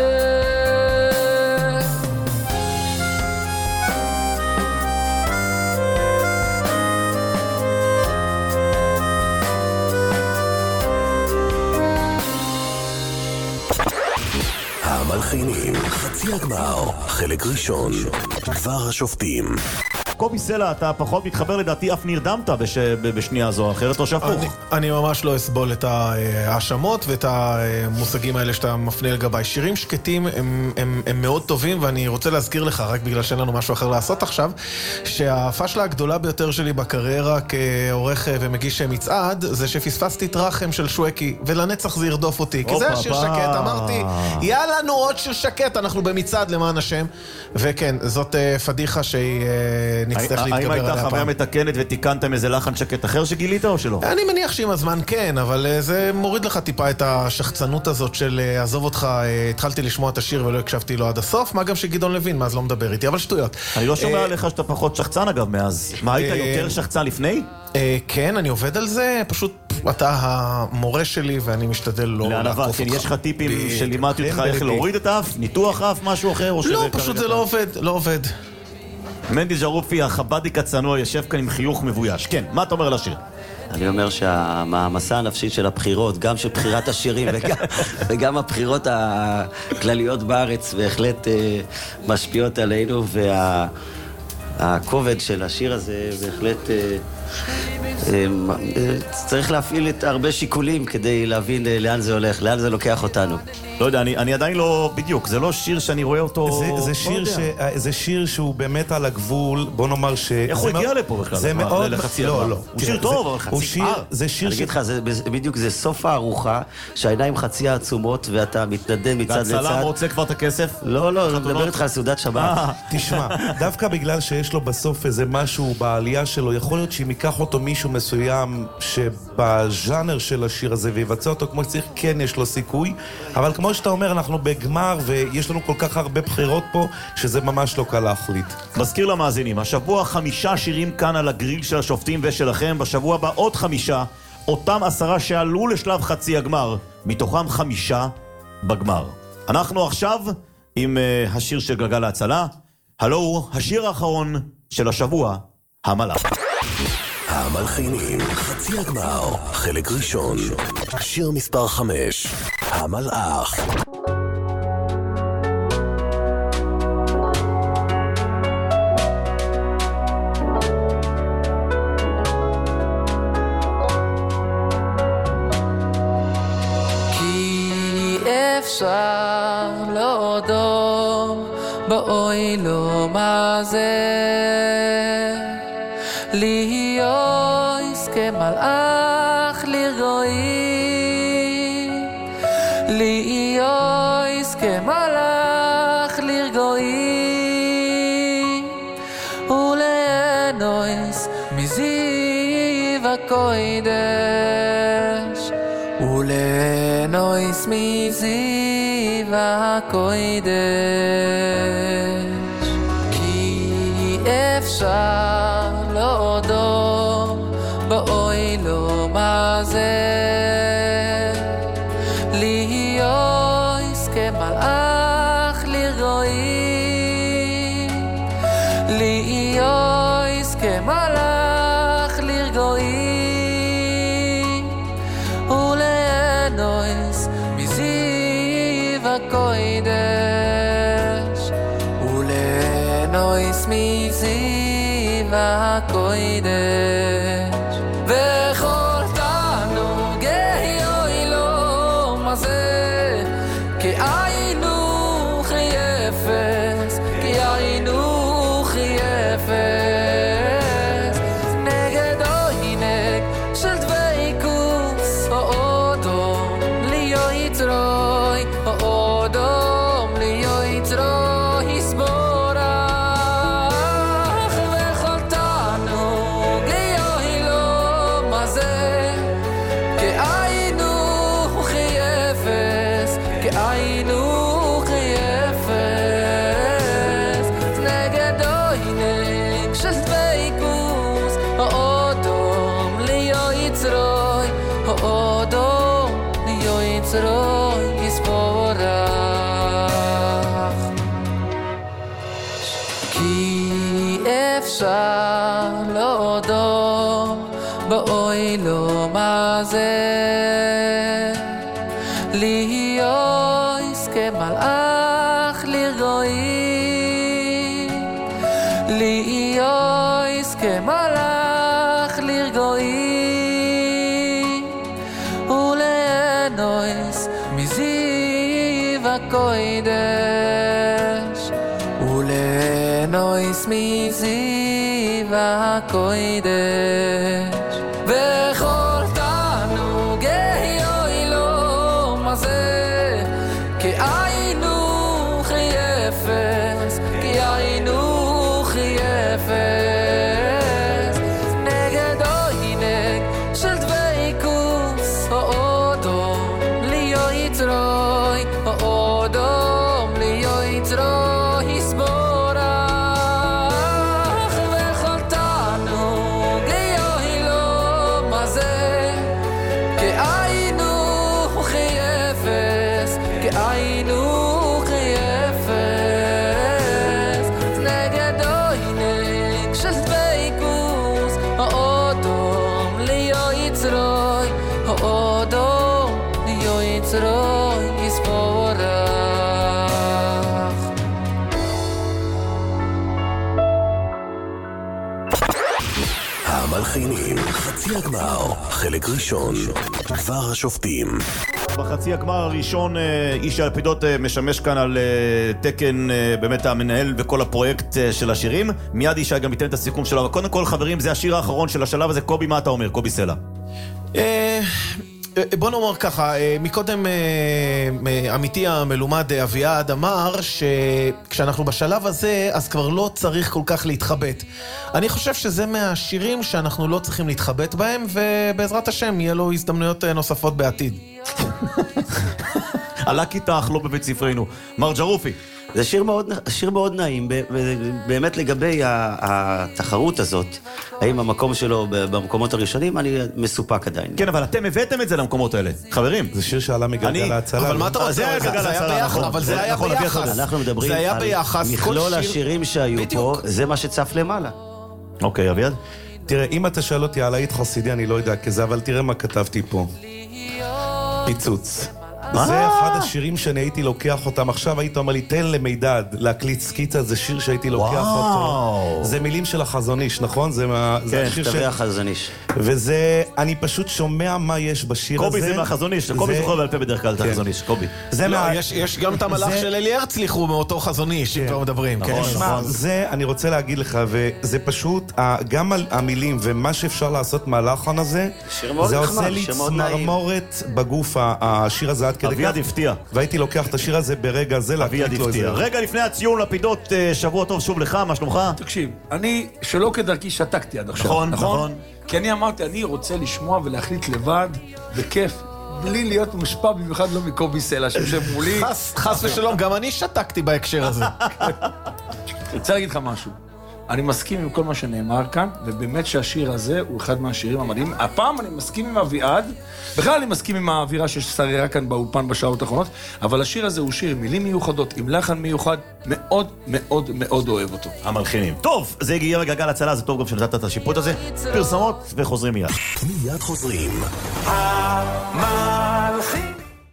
המלחינים, חצי הגמר, חלק ראשון, דבר השופטים. קובי סלע, אתה פחות מתחבר לדעתי, אף נרדמת בש... בשנייה זו, אחרת לא שפוך. אני, אני ממש לא אסבול את ההאשמות ואת המושגים האלה שאתה מפנה לגבי. שירים שקטים הם, הם, הם מאוד טובים, ואני רוצה להזכיר לך, רק בגלל שאין לנו משהו אחר לעשות עכשיו, שהפשלה הגדולה ביותר שלי בקריירה כעורך ומגיש מצעד, זה שפספסתי את רחם של שווקי, ולנצח זה ירדוף אותי. כי זה השיר שקט, אמרתי, יאללה נו עוד שיר שקט, אנחנו במצעד למען השם. וכן, זאת פדיחה שהיא... נצטרך להתגבר עליה פעם. האם הייתה חוויה מתקנת ותיקנתם איזה לחן שקט אחר שגילית או שלא? אני מניח שעם הזמן כן, אבל זה מוריד לך טיפה את השחצנות הזאת של עזוב אותך, התחלתי לשמוע את השיר ולא הקשבתי לו עד הסוף, מה גם שגדעון לוין מאז לא מדבר איתי, אבל שטויות. אני לא שומע עליך שאתה פחות שחצן אגב מאז. מה, היית יותר שחצן לפני? כן, אני עובד על זה, פשוט אתה המורה שלי ואני משתדל לא לעקוף אותך. יש לך טיפים שלימדתי אותך איך להוריד את האף, ניתוח אף, משהו אחר? לא, פשוט זה לא עובד, לא עובד. מנדי ג'רופי, החבדיק הצנוע, יושב כאן עם חיוך מבויש. כן, מה אתה אומר לשיר? אני אומר שהמעמסה הנפשית של הבחירות, גם של בחירת השירים וגם, וגם הבחירות הכלליות בארץ בהחלט משפיעות עלינו, והכובד של השיר הזה בהחלט צריך להפעיל את הרבה שיקולים כדי להבין לאן זה הולך, לאן זה לוקח אותנו. לא יודע, אני, אני עדיין לא, בדיוק, זה לא שיר שאני רואה אותו... זה, זה, שיר, ש, זה שיר שהוא באמת על הגבול, בוא נאמר ש... איך הוא הגיע לפה בכלל? זה מאוד... לא, לא. הוא שיר טוב, אבל חצי שיר, זה שיר אני אגיד לך, בדיוק זה סוף הארוחה, שהעיניים חצי העצומות, ואתה מתנדן מצד לצד. והצלם רוצה כבר את הכסף? לא, לא, אני מדבר איתך על סעודת שבת. תשמע, דווקא בגלל שיש לו בסוף איזה משהו בעלייה שלו, יכול להיות שאם ייקח אותו מישהו מסוים שבז'אנר של השיר הזה ויבצע אותו כמו שצריך, כן יש לו סיכוי, אבל כמו שאתה אומר, אנחנו בגמר ויש לנו כל כך הרבה בחירות פה שזה ממש לא קל להחליט. מזכיר למאזינים, השבוע חמישה שירים כאן על הגריל של השופטים ושלכם, בשבוע הבא עוד חמישה, אותם עשרה שעלו לשלב חצי הגמר, מתוכם חמישה בגמר. אנחנו עכשיו עם uh, השיר של גלגל ההצלה, הלו, השיר האחרון של השבוע, המלאך. המלחינים, חצי הגמר, חלק ראשון, שיר מספר חמש, המלאך. כי אפשר להודות באוי לא מה זה להיות כמלאך לרגועי, להיות כמלאך לרגועי, ולאנוס מזיו הקודש, ולאנוס מזיו הקודש. כי אפשר להודות באוי לא מה זה להיות כמלאך לרגועי, להיות כמלאך לרגועי, ולאנוס מזיו הקודש, ולאנוס מזיו הקודש. וכל תענוג אוי לא מה זה, כי היינו חייפס, כי היינו חייפס, נגד עוינק האודו ליוצרו יסבורך כי אפשר להודו באוילום הזה להיות כמלאך לרגועי להיות כמלאך לרגועי ולנויס מזיו הקוידש ולנויס מזיו הקוידש וכל תענוגי אוילום הזה כי היינו חייפס כי היינו חייפס נגד אוינק של דוויקוס האודום ליו יצרוי האודום ליו יצרוי יסבורך וכל תענוגי אוילום הזה כי היינו חייפס כי היינו חייפס נגד אוינק של דוויקוס האודום ליו יצרוי האודום ליו יצרוי יסבורך המלחינים, חצי הגמר, חלק ראשון, דבר השופטים. בחצי הגמר הראשון איש הלפידות משמש כאן על תקן באמת המנהל וכל הפרויקט של השירים. מיד איש גם ייתן את הסיכום שלו. קודם כל חברים, זה השיר האחרון של השלב הזה. קובי, מה אתה אומר? קובי סלע. בוא נאמר ככה, מקודם אמיתי המלומד אביעד אמר שכשאנחנו בשלב הזה אז כבר לא צריך כל כך להתחבט. אני חושב שזה מהשירים שאנחנו לא צריכים להתחבט בהם, ובעזרת השם יהיה לו הזדמנויות נוספות בעתיד. עלה כיתך, לא בבית ספרנו. מר ג'רופי. זה שיר מאוד, שיר מאוד נעים, באמת לגבי התחרות הזאת, האם המקום שלו במקומות הראשונים, אני מסופק עדיין. כן, אבל אתם הבאתם את זה למקומות האלה, חברים. זה שיר שעלה מגלגל ההצלה. אבל מה אתה רוצה? זה היה ביחד, אבל זה היה ביחד. אנחנו מדברים על מכלול השירים שהיו פה, זה מה שצף למעלה. אוקיי, אביעד? תראה, אם אתה שואל אותי על היית חסידי, אני לא יודע כזה, אבל תראה מה כתבתי פה. פיצוץ. זה אחד השירים שאני הייתי לוקח אותם. עכשיו היית אומר לי, תן למידד להקליט סקיצה, זה שיר שהייתי לוקח אותו. זה מילים של החזון איש, נכון? כן, כתבי החזון איש. וזה, אני פשוט שומע מה יש בשיר הזה. קובי זה מהחזון איש, קובי זוכר בעל פה בדרך כלל את החזון איש, קובי. יש גם את המלאך של אלי הרצליך, הוא מאותו חזון איש, אם כבר מדברים. זה, אני רוצה להגיד לך, וזה פשוט, גם המילים ומה שאפשר לעשות מהלחן הזה, זה עושה לי צמרמורת בגוף, השיר הזה עד כדי כך. אביעד הפתיע. והייתי לוקח את השיר הזה ברגע הזה להקליט לו איזה. רגע לפני הציון לפידות, שבוע טוב שוב לך, מה שלומך? תקשיב, אני שלא כדרכי שתקתי עד עכשיו. נכון, נכון. כי אני אמרתי, אני רוצה לשמוע ולהחליט לבד, בכיף, בלי להיות מושפע במיוחד לא מקובי סלע, שיושב מולי. חס ושלום, גם אני שתקתי בהקשר הזה. אני רוצה להגיד לך משהו. אני מסכים עם כל מה שנאמר כאן, ובאמת שהשיר הזה הוא אחד מהשירים המדהימים. הפעם אני מסכים עם אביעד, בכלל אני מסכים עם האווירה שיש שררה כאן באופן בשעות האחרונות, אבל השיר הזה הוא שיר עם מילים מיוחדות, עם לחן מיוחד, מאוד מאוד מאוד אוהב אותו. המלחינים. טוב, זה הגיע בגלגל הצלה, זה טוב גם שנתת את השיפוט הזה. פרסומות וחוזרים מיד. מיד חוזרים. המלחינים.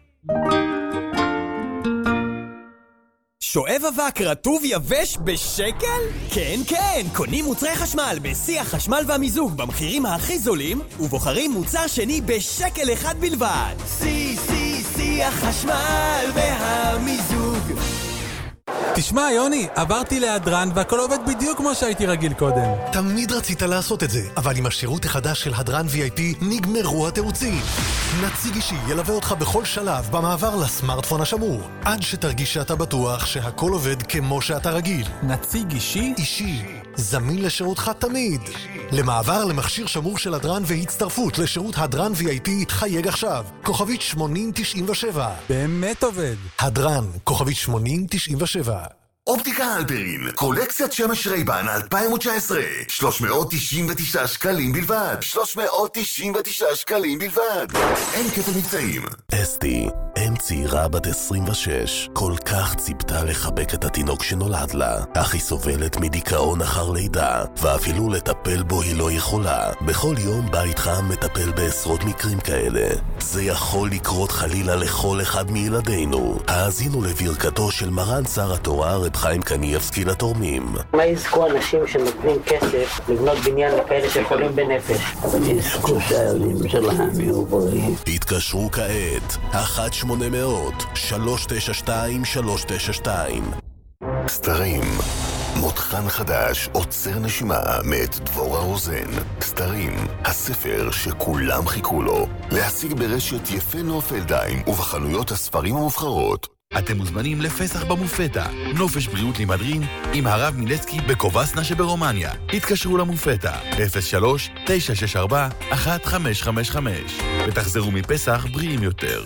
שואב אבק רטוב יבש בשקל? כן, כן! קונים מוצרי חשמל בשיח חשמל והמיזוג במחירים הכי זולים, ובוחרים מוצר שני בשקל אחד בלבד. סי, סי, שיח חשמל והמיזוג. תשמע, יוני, עברתי להדרן והכל עובד בדיוק כמו שהייתי רגיל קודם. תמיד רצית לעשות את זה, אבל עם השירות החדש של הדרן וי איי פי נגמרו התירוצים. נציג אישי ילווה אותך בכל שלב במעבר לסמארטפון השמור, עד שתרגיש שאתה בטוח שהכל עובד כמו שאתה רגיל. נציג אישי? אישי. זמין לשירותך תמיד. למעבר למכשיר שמור של הדרן והצטרפות לשירות הדרן וי איי פי חייג עכשיו, כוכבית שמונים תשעים ושבע. באמת עובד. הדרן, כוכבית שמונים תשעים ושבע. אופטיקה הלפרין, קולקציית שמש רייבן אלפיים תשע עשרה, שלוש מאות תשעים ותשעה שקלים בלבד. שלוש מאות תשעים ותשעה שקלים בלבד. אין כפל מבצעים. אסתי, אם צעירה בת עשרים ושש, כל כך ציפתה לחבק את התינוק שנולד לה, אך היא סובלת מדיכאון אחר לידה, ואפילו לטפל בו היא לא יכולה. בכל יום בית חם מטפל בעשרות מקרים כאלה. זה יכול לקרות חלילה לכל אחד מילדינו. האזינו לברכתו של מרן שר התורה רב חיים קניאבסקי לתורמים. מה יזכו אנשים שנותנים כסף לבנות בניין לכאלה שחולים בנפש? יזכו שהילדים שלהם יהיו בריאים. התקשרו כעת, אחת שמונה מאות שלוש תשע שתיים שלוש תשע שתיים. סתרים, מותחן חדש, עוצר נשימה, מאת דבורה רוזן. סתרים, הספר שכולם חיכו לו. להשיג ברשת יפה נוף אלדיים ובחנויות הספרים המובחרות. אתם מוזמנים לפסח במופתה, נופש בריאות לימדרין עם הרב מילצקי בקובסנה שברומניה. התקשרו למופתה, אפס שלוש תשע שש ארבע אחת חמש חמש חמש, ותחזרו מפסח בריאים יותר.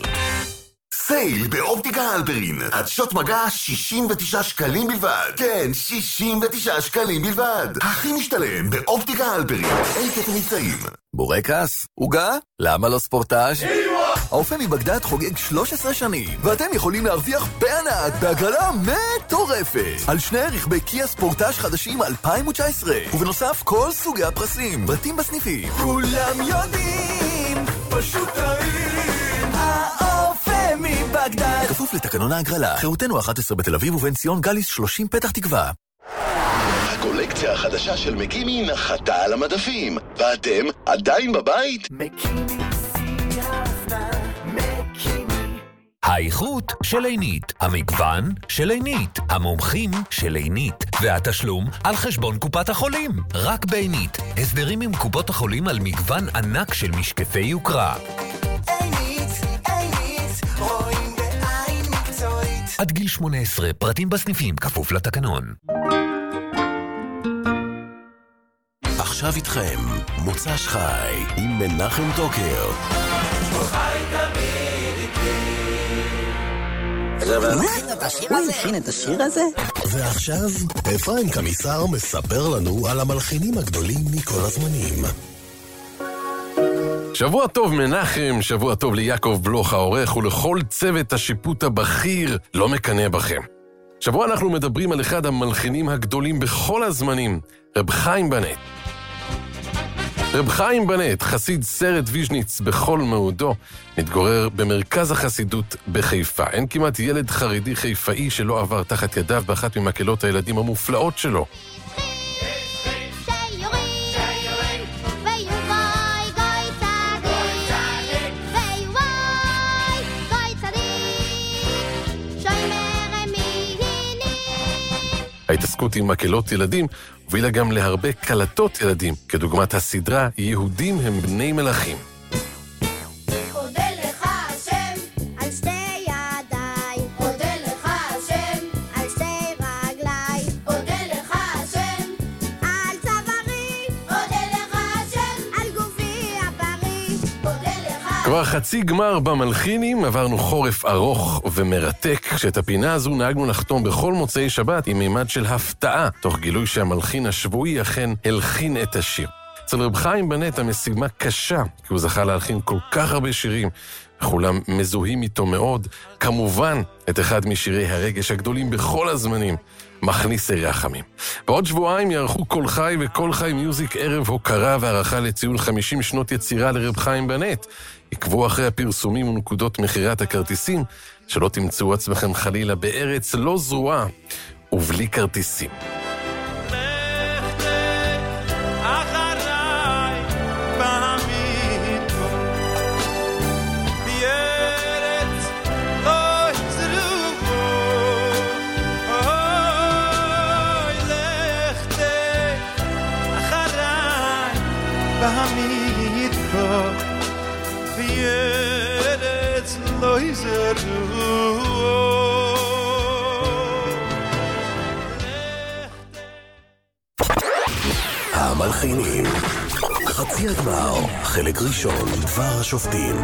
סייל באופטיקה הלפרין, עד שעות מגע שישים ותשעה שקלים בלבד. כן, שישים ותשעה שקלים בלבד. הכי משתלם באופטיקה הלפרין, אין כפל מבצעים. בורקס? עוגה? למה לא ספורטאז'? האופה מבגדד חוגג שלוש עשרה שנים, ואתם יכולים להרוויח בענק בהגרלה מטורפת על שני רכבי קיה ספורטאז' חדשים אלפיים תשע עשרה, ובנוסף כל סוגי הפרסים, בתים בסניפים. כולם יודעים, פשוט טעים, האופה מבגדד. כפוף לתקנון ההגרלה. חירותנו אחת עשרה בתל אביב ובן ציון גליס שלושים פתח תקווה. הקולקציה החדשה של מקימי נחתה על המדפים, ואתם עדיין בבית? מקימי סייפנה, מקימי. האיכות של עינית, המגוון של עינית, המומחים של עינית, והתשלום על חשבון קופת החולים. רק בעינית, הסדרים עם קופות החולים על מגוון ענק של משקפי יוקרה. עינית, עינית, רואים בעין מקצועית. עד גיל שמונה עשרה, פרטים בסניפים, כפוף לתקנון. עכשיו איתכם, מוצ"ש חי עם מנחם טוקר. חי תמיד איתי. הוא הלחין את השיר הזה? ועכשיו, אפרים קמיסר מספר לנו על המלחינים הגדולים מכל הזמנים. שבוע טוב מנחם, שבוע טוב ליעקב בלוך העורך ולכל צוות השיפוט הבכיר, לא מקנא בכם. שבוע אנחנו מדברים על אחד המלחינים הגדולים בכל הזמנים, רב חיים בנט. רב חיים בנט, חסיד סרט ויז'ניץ בכל מאודו, מתגורר במרכז החסידות בחיפה. אין כמעט ילד חרדי חיפאי שלא עבר תחת ידיו באחת ממקהלות הילדים המופלאות שלו. ההתעסקות עם מקהלות ילדים הובילה גם להרבה קלטות ילדים, כדוגמת הסדרה יהודים הם בני מלכים. אודה לך השם על שתי ידיי, אודה לך השם על שתי רגליי, אודה לך השם על צווארי, אודה לך השם על גופי הבריא, אודה לך. כבר חצי גמר במלחינים, עברנו חורף ארוך ומרתק, כשאת הפינה הזו נהגנו לחתום בכל מוצאי שבת עם מימד של הפתעה, תוך גילוי שהמלחין השבועי אכן הלחין את השיר. אצל רב חיים בנט המשימה קשה, כי הוא זכה להלחין כל כך הרבה שירים, וכולם מזוהים איתו מאוד, כמובן את אחד משירי הרגש הגדולים בכל הזמנים, מכניסי רחמים. בעוד שבועיים יערכו כל חי וכל חי מיוזיק ערב הוקרה והערכה לציון חמישים שנות יצירה לרב חיים בנט. עקבו אחרי הפרסומים ונקודות מחירת הכרטיסים, שלא תמצאו עצמכם חלילה בארץ לא זרועה ובלי כרטיסים. המלחינים, חצי הגמר, חלק ראשון, דבר השופטים.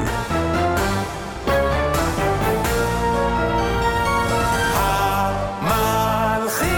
המלחינים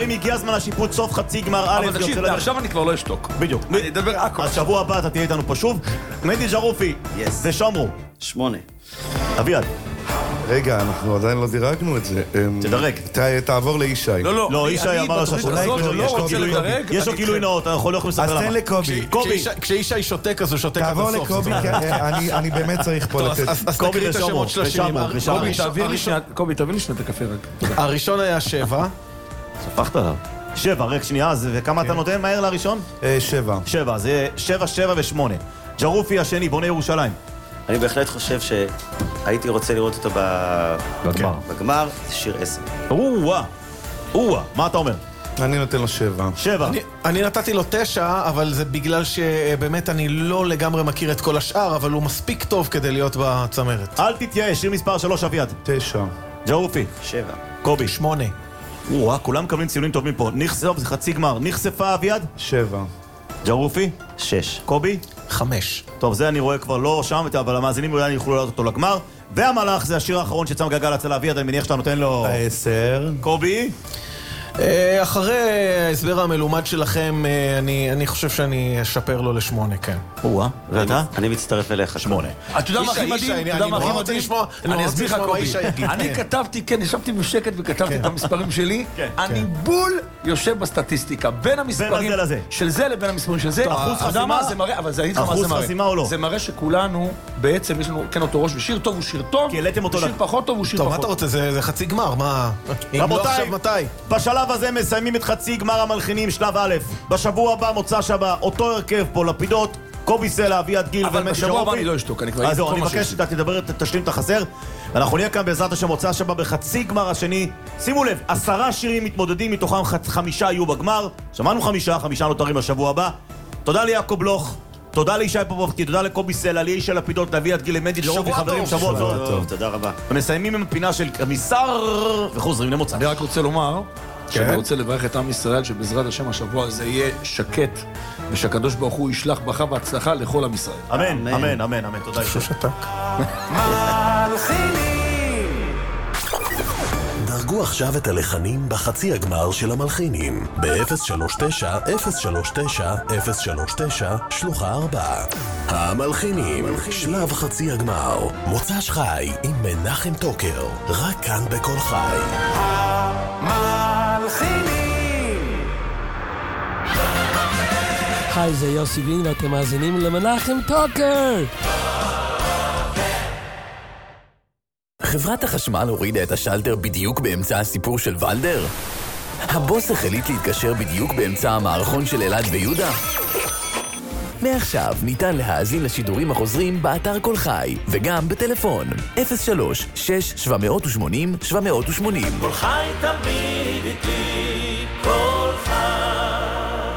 חברים, הגיע הזמן השיפוט סוף חצי גמר א'. אבל תקשיב, עכשיו אני כבר לא אשתוק. בדיוק. אני אדבר הכל. אז שבוע הבא אתה תהיה איתנו פה שוב. מדי ג'רופי, ושומרו. שמונה. אביעד. רגע, אנחנו עדיין לא דירגנו את זה. תדרג. תעבור לישי. לא, לא. לא, ישי אמר השבוע. יש לו גילוי נאות, אנחנו לא יכולים לספר למה. אז תן לקובי. קובי. כשישי שותק, אז הוא שותק עד הסוף. תעבור לקובי, אני באמת צריך פה לתת. אז תקריא את השמות של השירים. קובי, תביא לי שנת הקפה רק. הראשון היה שבע. ספחת עליו. שבע, רק שנייה, וכמה אתה נותן מהר לראשון? שבע. שבע, זה שבע, שבע ושמונה. ג'רופי השני, בונה ירושלים. אני בהחלט חושב שהייתי רוצה לראות אותו בגמר. בגמר, שיר עשר. או-אה, או-אה, מה אתה אומר? אני נותן לו שבע. שבע. אני נתתי לו תשע, אבל זה בגלל שבאמת אני לא לגמרי מכיר את כל השאר, אבל הוא מספיק טוב כדי להיות בצמרת. אל תתייאש, שיר מספר שלוש, אביעד. תשע. ג'רופי. שבע. קובי. שמונה. או-אה, כולם מקבלים ציונים טובים פה. נחשף, זה חצי גמר. נחשפה, אביעד? שבע. ג'רופי? שש. קובי? חמש. טוב, זה אני רואה כבר לא שם, אבל המאזינים אולי יוכלו לעלות אותו לגמר. והמלאך זה השיר האחרון שיצא מגלגל אצל אביעד, אני מניח שאתה נותן לו... עשר. קובי? אחרי ההסבר המלומד שלכם, אני, אני חושב שאני אשפר לו לשמונה, כן. או-אה, ואתה? אני מצטרף אליך. שמונה. אתה יודע מה הכי מדהים? אתה יודע מה הכי מדהים? אני אסביר לך, קובי. אני כתבתי, כן, ישבתי בשקט וכתבתי את המספרים שלי. אני בול יושב בסטטיסטיקה. בין המספרים של זה לבין המספרים של זה. אחוז חסימה? אבל זה אגיד לך מה זה מראה. אחוז חסימה או לא? זה מראה שכולנו, בעצם יש לנו כן אותו ראש, ושיר טוב הוא שיר טוב, ושיר פחות טוב הוא שיר פחות. טוב, מה אתה רוצה? זה חצי גמר, מה? רבותיי, בשלב הזה מסיימים את חצי גמר המלחינים שלב א'. בשבוע הבא, מוצא שבה, אותו הרכב פה, לפידות, קובי סלע, אביעד גיל אבל בשבוע הבא אני לא אשתוק, אני כבר... אז זהו, אני מבקש שאתה תדבר, תשלים את החסר. אנחנו נהיה כאן בעזרת השם מוצא שבה בחצי גמר השני. שימו לב, עשרה שירים מתמודדים, מתוכם חמישה יהיו בגמר. שמענו חמישה, חמישה נותרים בשבוע הבא. תודה ליעקב בלוך, תודה לישי פופובסקי, תודה לקובי סלע, לישי לפידות, לאביעד גיל, למדי ג'רופי, חברים, שבוע טוב. תודה רבה. ומסיימים עם הפינה של קמיסר וחוזרים למוצא. אני רק רוצה לומר שאני רוצה לברך את עם ישראל שבעזרת השם השבוע הזה יהיה שקט ושהקדוש ברוך הוא ישלח ברכה והצלחה לכל עם ישראל. אמן, אמן, אמן, אמן, תודה. דרגו עכשיו את הלחנים בחצי הגמר של המלחינים ב-אפס שלוש תשע אפס שלוש תשע אפס שלוש תשע שלוחה ארבע. המלחינים, שלב חצי הגמר, מוצ"ש חי עם מנחם טוקר, רק כאן בכל חי. המלחינים. היי, זה יוסי וין ואתם מאזינים למנחם טוקר. חברת החשמל הורידה את השלטר בדיוק באמצע הסיפור של ולדר? הבוס החליט להתקשר בדיוק באמצע המערכון של אלעד ויהודה? מעכשיו ניתן להאזין לשידורים החוזרים באתר כל חי, וגם בטלפון אפס שלוש שש שבע שמונה אפס שבע שמונה אפס. כל חי תמיד איתי, כל חי.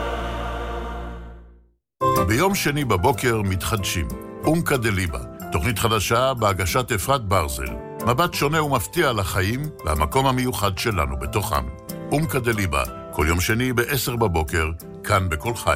ביום שני בבוקר מתחדשים. אומקה דליבה, תוכנית חדשה בהגשת אפרת ברזל. מבט שונה ומפתיע לחיים והמקום המיוחד שלנו בתוכם. אומקה דליבה, כל יום שני ב-עשר בבוקר, כאן בכל חי.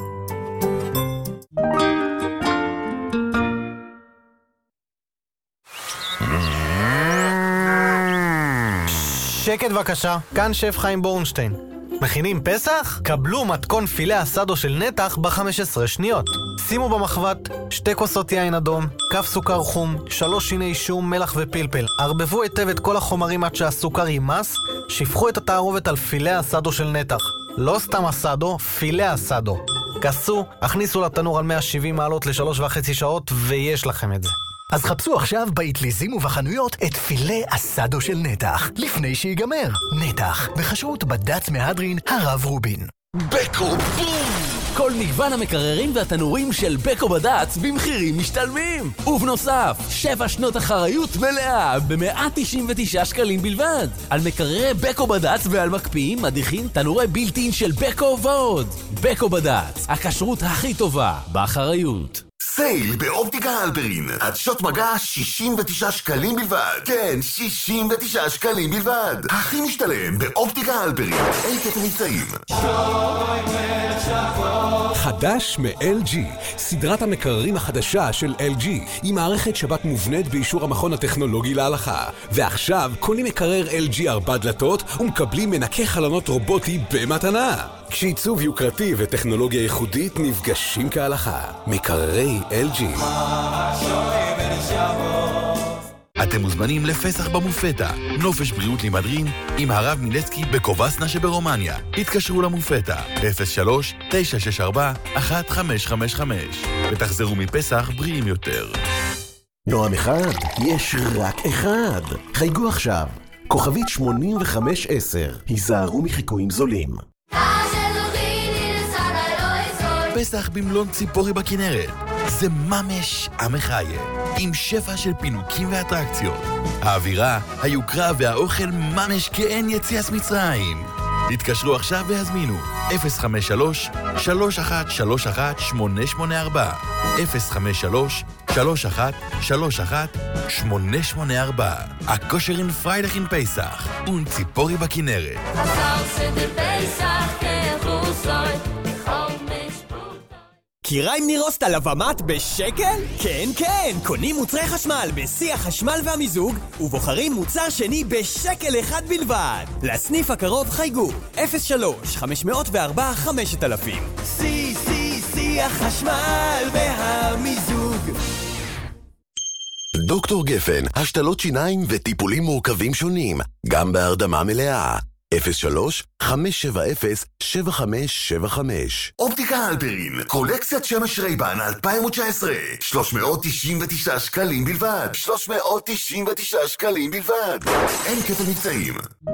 שקט בבקשה, כאן שף חיים בורנשטיין. מכינים פסח? קבלו מתכון פילה אסדו של נתח ב-חמש עשרה שניות. שימו במחבת שתי כוסות יין אדום, כף סוכר חום, שלוש שיני שום, מלח ופלפל. ערבבו היטב את כל החומרים עד שהסוכר יימס, שפכו את התערובת על פילה אסדו של נתח. לא סתם אסדו, פילה אסדו. כסו, הכניסו לתנור על מאה ושבעים מעלות לשלוש וחצי שעות, ויש לכם את זה. אז חפשו עכשיו באטליזים ובחנויות את פילה אסדו של נתח, לפני שיגמר. נתח, בחשרות בד"ץ מהדרין, הרב רובין. בקו בום! כל מגוון המקררים והתנורים של בקו בד"ץ במחירים משתלמים. ובנוסף, שבע שנות אחריות מלאה ב-מאה תשעים ותשעה שקלים בלבד. על מקררי בקו בד"ץ ועל מקפיאים, מדיחים, תנורי בילטין של בקו ועוד. בקו בד"ץ, הכשרות הכי טובה באחריות. סייל באופטיקה הלפרין. עדשות מגע שישים ותשעה שקלים בלבד. כן, שישים ותשעה שקלים בלבד. הכי משתלם באופטיקה הלפרין. אין כפל מבצעים. חדש מ-אל ג'י, סדרת המקררים החדשה של אל ג'י, עם מערכת שבת מובנית באישור המכון הטכנולוגי להלכה. ועכשיו קונים מקרר אל ג'י ארבע דלתות ומקבלים מנקה חלונות רובוטי במתנה. כשעיצוב יוקרתי וטכנולוגיה ייחודית נפגשים כהלכה. מקררי אל ג'י. אתם מוזמנים לפסח במופתה, נופש בריאות לימדרין עם הרב מילצקי בקובסנה שברומניה. התקשרו למופתה אפס שלוש תשע שש ארבע אחת חמש חמש חמש ותחזרו מפסח בריאים יותר. נועם אחד, יש רק אחד. חייגו עכשיו, כוכבית שמונים וחמש עשר, היזהרו מחיקויים זולים. פסח במלון ציפורי בכנרת, זה ממש עם חיה, עם שפע של פינוקים ואטרקציות. האווירה, היוקרה והאוכל ממש כאין יציאת מצרים. התקשרו עכשיו והזמינו אפס חמש שלוש שלוש אחת שלוש אחת שמונה שמונה ארבע אפס חמש שלוש שלוש אחת שלוש אחת שמונה שמונה ארבע. הכושר אין פריידך אין פסח ונציפורי בכנרת. קיריים נירוסט על הבמת בשקל? כן, כן! קונים מוצרי חשמל בשיא החשמל והמיזוג ובוחרים מוצר שני בשקל אחד בלבד. לסניף הקרוב חייגו אפס שלוש חמש מאות וארבע חמשת אלפים. שיא, שיא, שיא החשמל והמיזוג. דוקטור גפן, השתלות שיניים וטיפולים מורכבים שונים, גם בהרדמה מלאה. אפס שלוש חמש שבע אפס שבע חמש שבע חמש. אופטיקה הלפרין, קולקציית שמש רייבן אלפיים תשע עשרה, שלוש מאות תשעים ותשעה שקלים בלבד. שלוש מאות תשעים ותשעה שקלים בלבד. אין כפל מבצעים.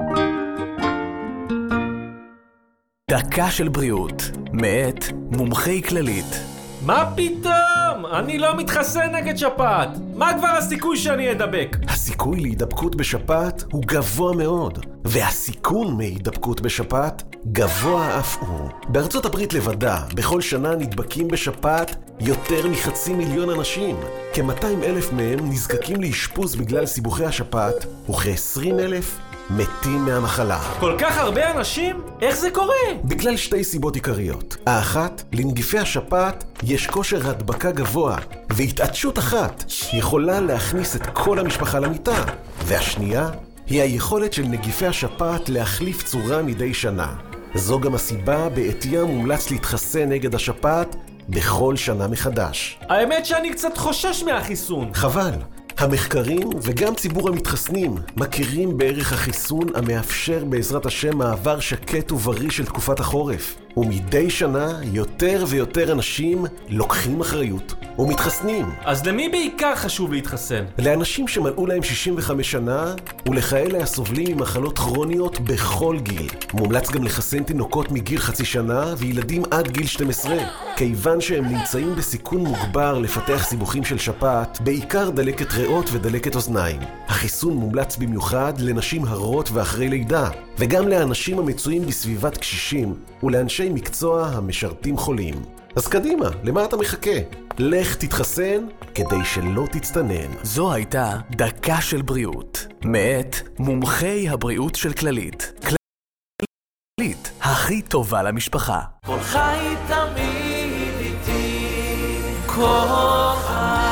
דקה של בריאות, מאת מומחי כללית. מה פתאום? אני לא מתחסן נגד שפעת. מה כבר הסיכוי שאני אדבק? הסיכוי להידבקות בשפעת הוא גבוה מאוד, והסיכון מהידבקות בשפעת גבוה אף הוא. בארצות הברית לבדה, בכל שנה נדבקים בשפעת יותר מחצי מיליון אנשים. כ-מאתיים אלף מהם נזקקים לאשפוז בגלל סיבוכי השפעת, וכ-עשרים אלף מתים מהמחלה. כל כך הרבה אנשים? איך זה קורה? בגלל שתי סיבות עיקריות. האחת, לנגיפי השפעת יש כושר הדבקה גבוה, והתעטשות אחת יכולה להכניס את כל המשפחה למיטה. והשנייה, היא היכולת של נגיפי השפעת להחליף צורה מדי שנה. זו גם הסיבה בעתיה מומלץ להתחסן נגד השפעת בכל שנה מחדש. האמת שאני קצת חושש מהחיסון. חבל. המחקרים וגם ציבור המתחסנים מכירים בערך החיסון המאפשר בעזרת השם מעבר שקט ובריא של תקופת החורף. ומדי שנה יותר ויותר אנשים לוקחים אחריות ומתחסנים. אז למי בעיקר חשוב להתחסן? לאנשים שמלאו להם שישים וחמש שנה ולכאלה הסובלים ממחלות כרוניות בכל גיל. מומלץ גם לחסן תינוקות מגיל חצי שנה וילדים עד גיל שתים עשרה, כיוון שהם נמצאים בסיכון מוגבר לפתח סיבוכים של שפעת, בעיקר דלקת ריאות ודלקת אוזניים. החיסון מומלץ במיוחד לנשים הרות ואחרי לידה, וגם לאנשים המצויים בסביבת קשישים ולאנשי מקצוע המשרתים חולים. אז קדימה, למה אתה מחכה? לך תתחסן כדי שלא תצטנן. זו הייתה דקה של בריאות, מאת מומחי הבריאות של כללית. כללית, הכי טובה למשפחה. כל חי תמיד איתי, כל חי.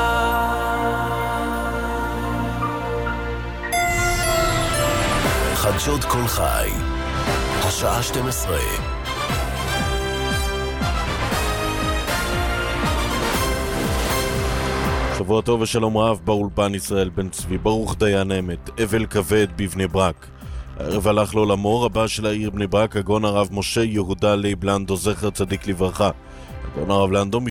חדשות כל חי, השעה שתים עשרה. שבוע טוב ושלום רב באולפן ישראל בן צבי. ברוך דיין אמת, אבל כבד בבני ברק. הערב הלך לעולמו רבה של העיר בני ברק, הגאון הרב משה יהודה לייב לנדו, זכר צדיק לברכה. הגאון הרב לנדו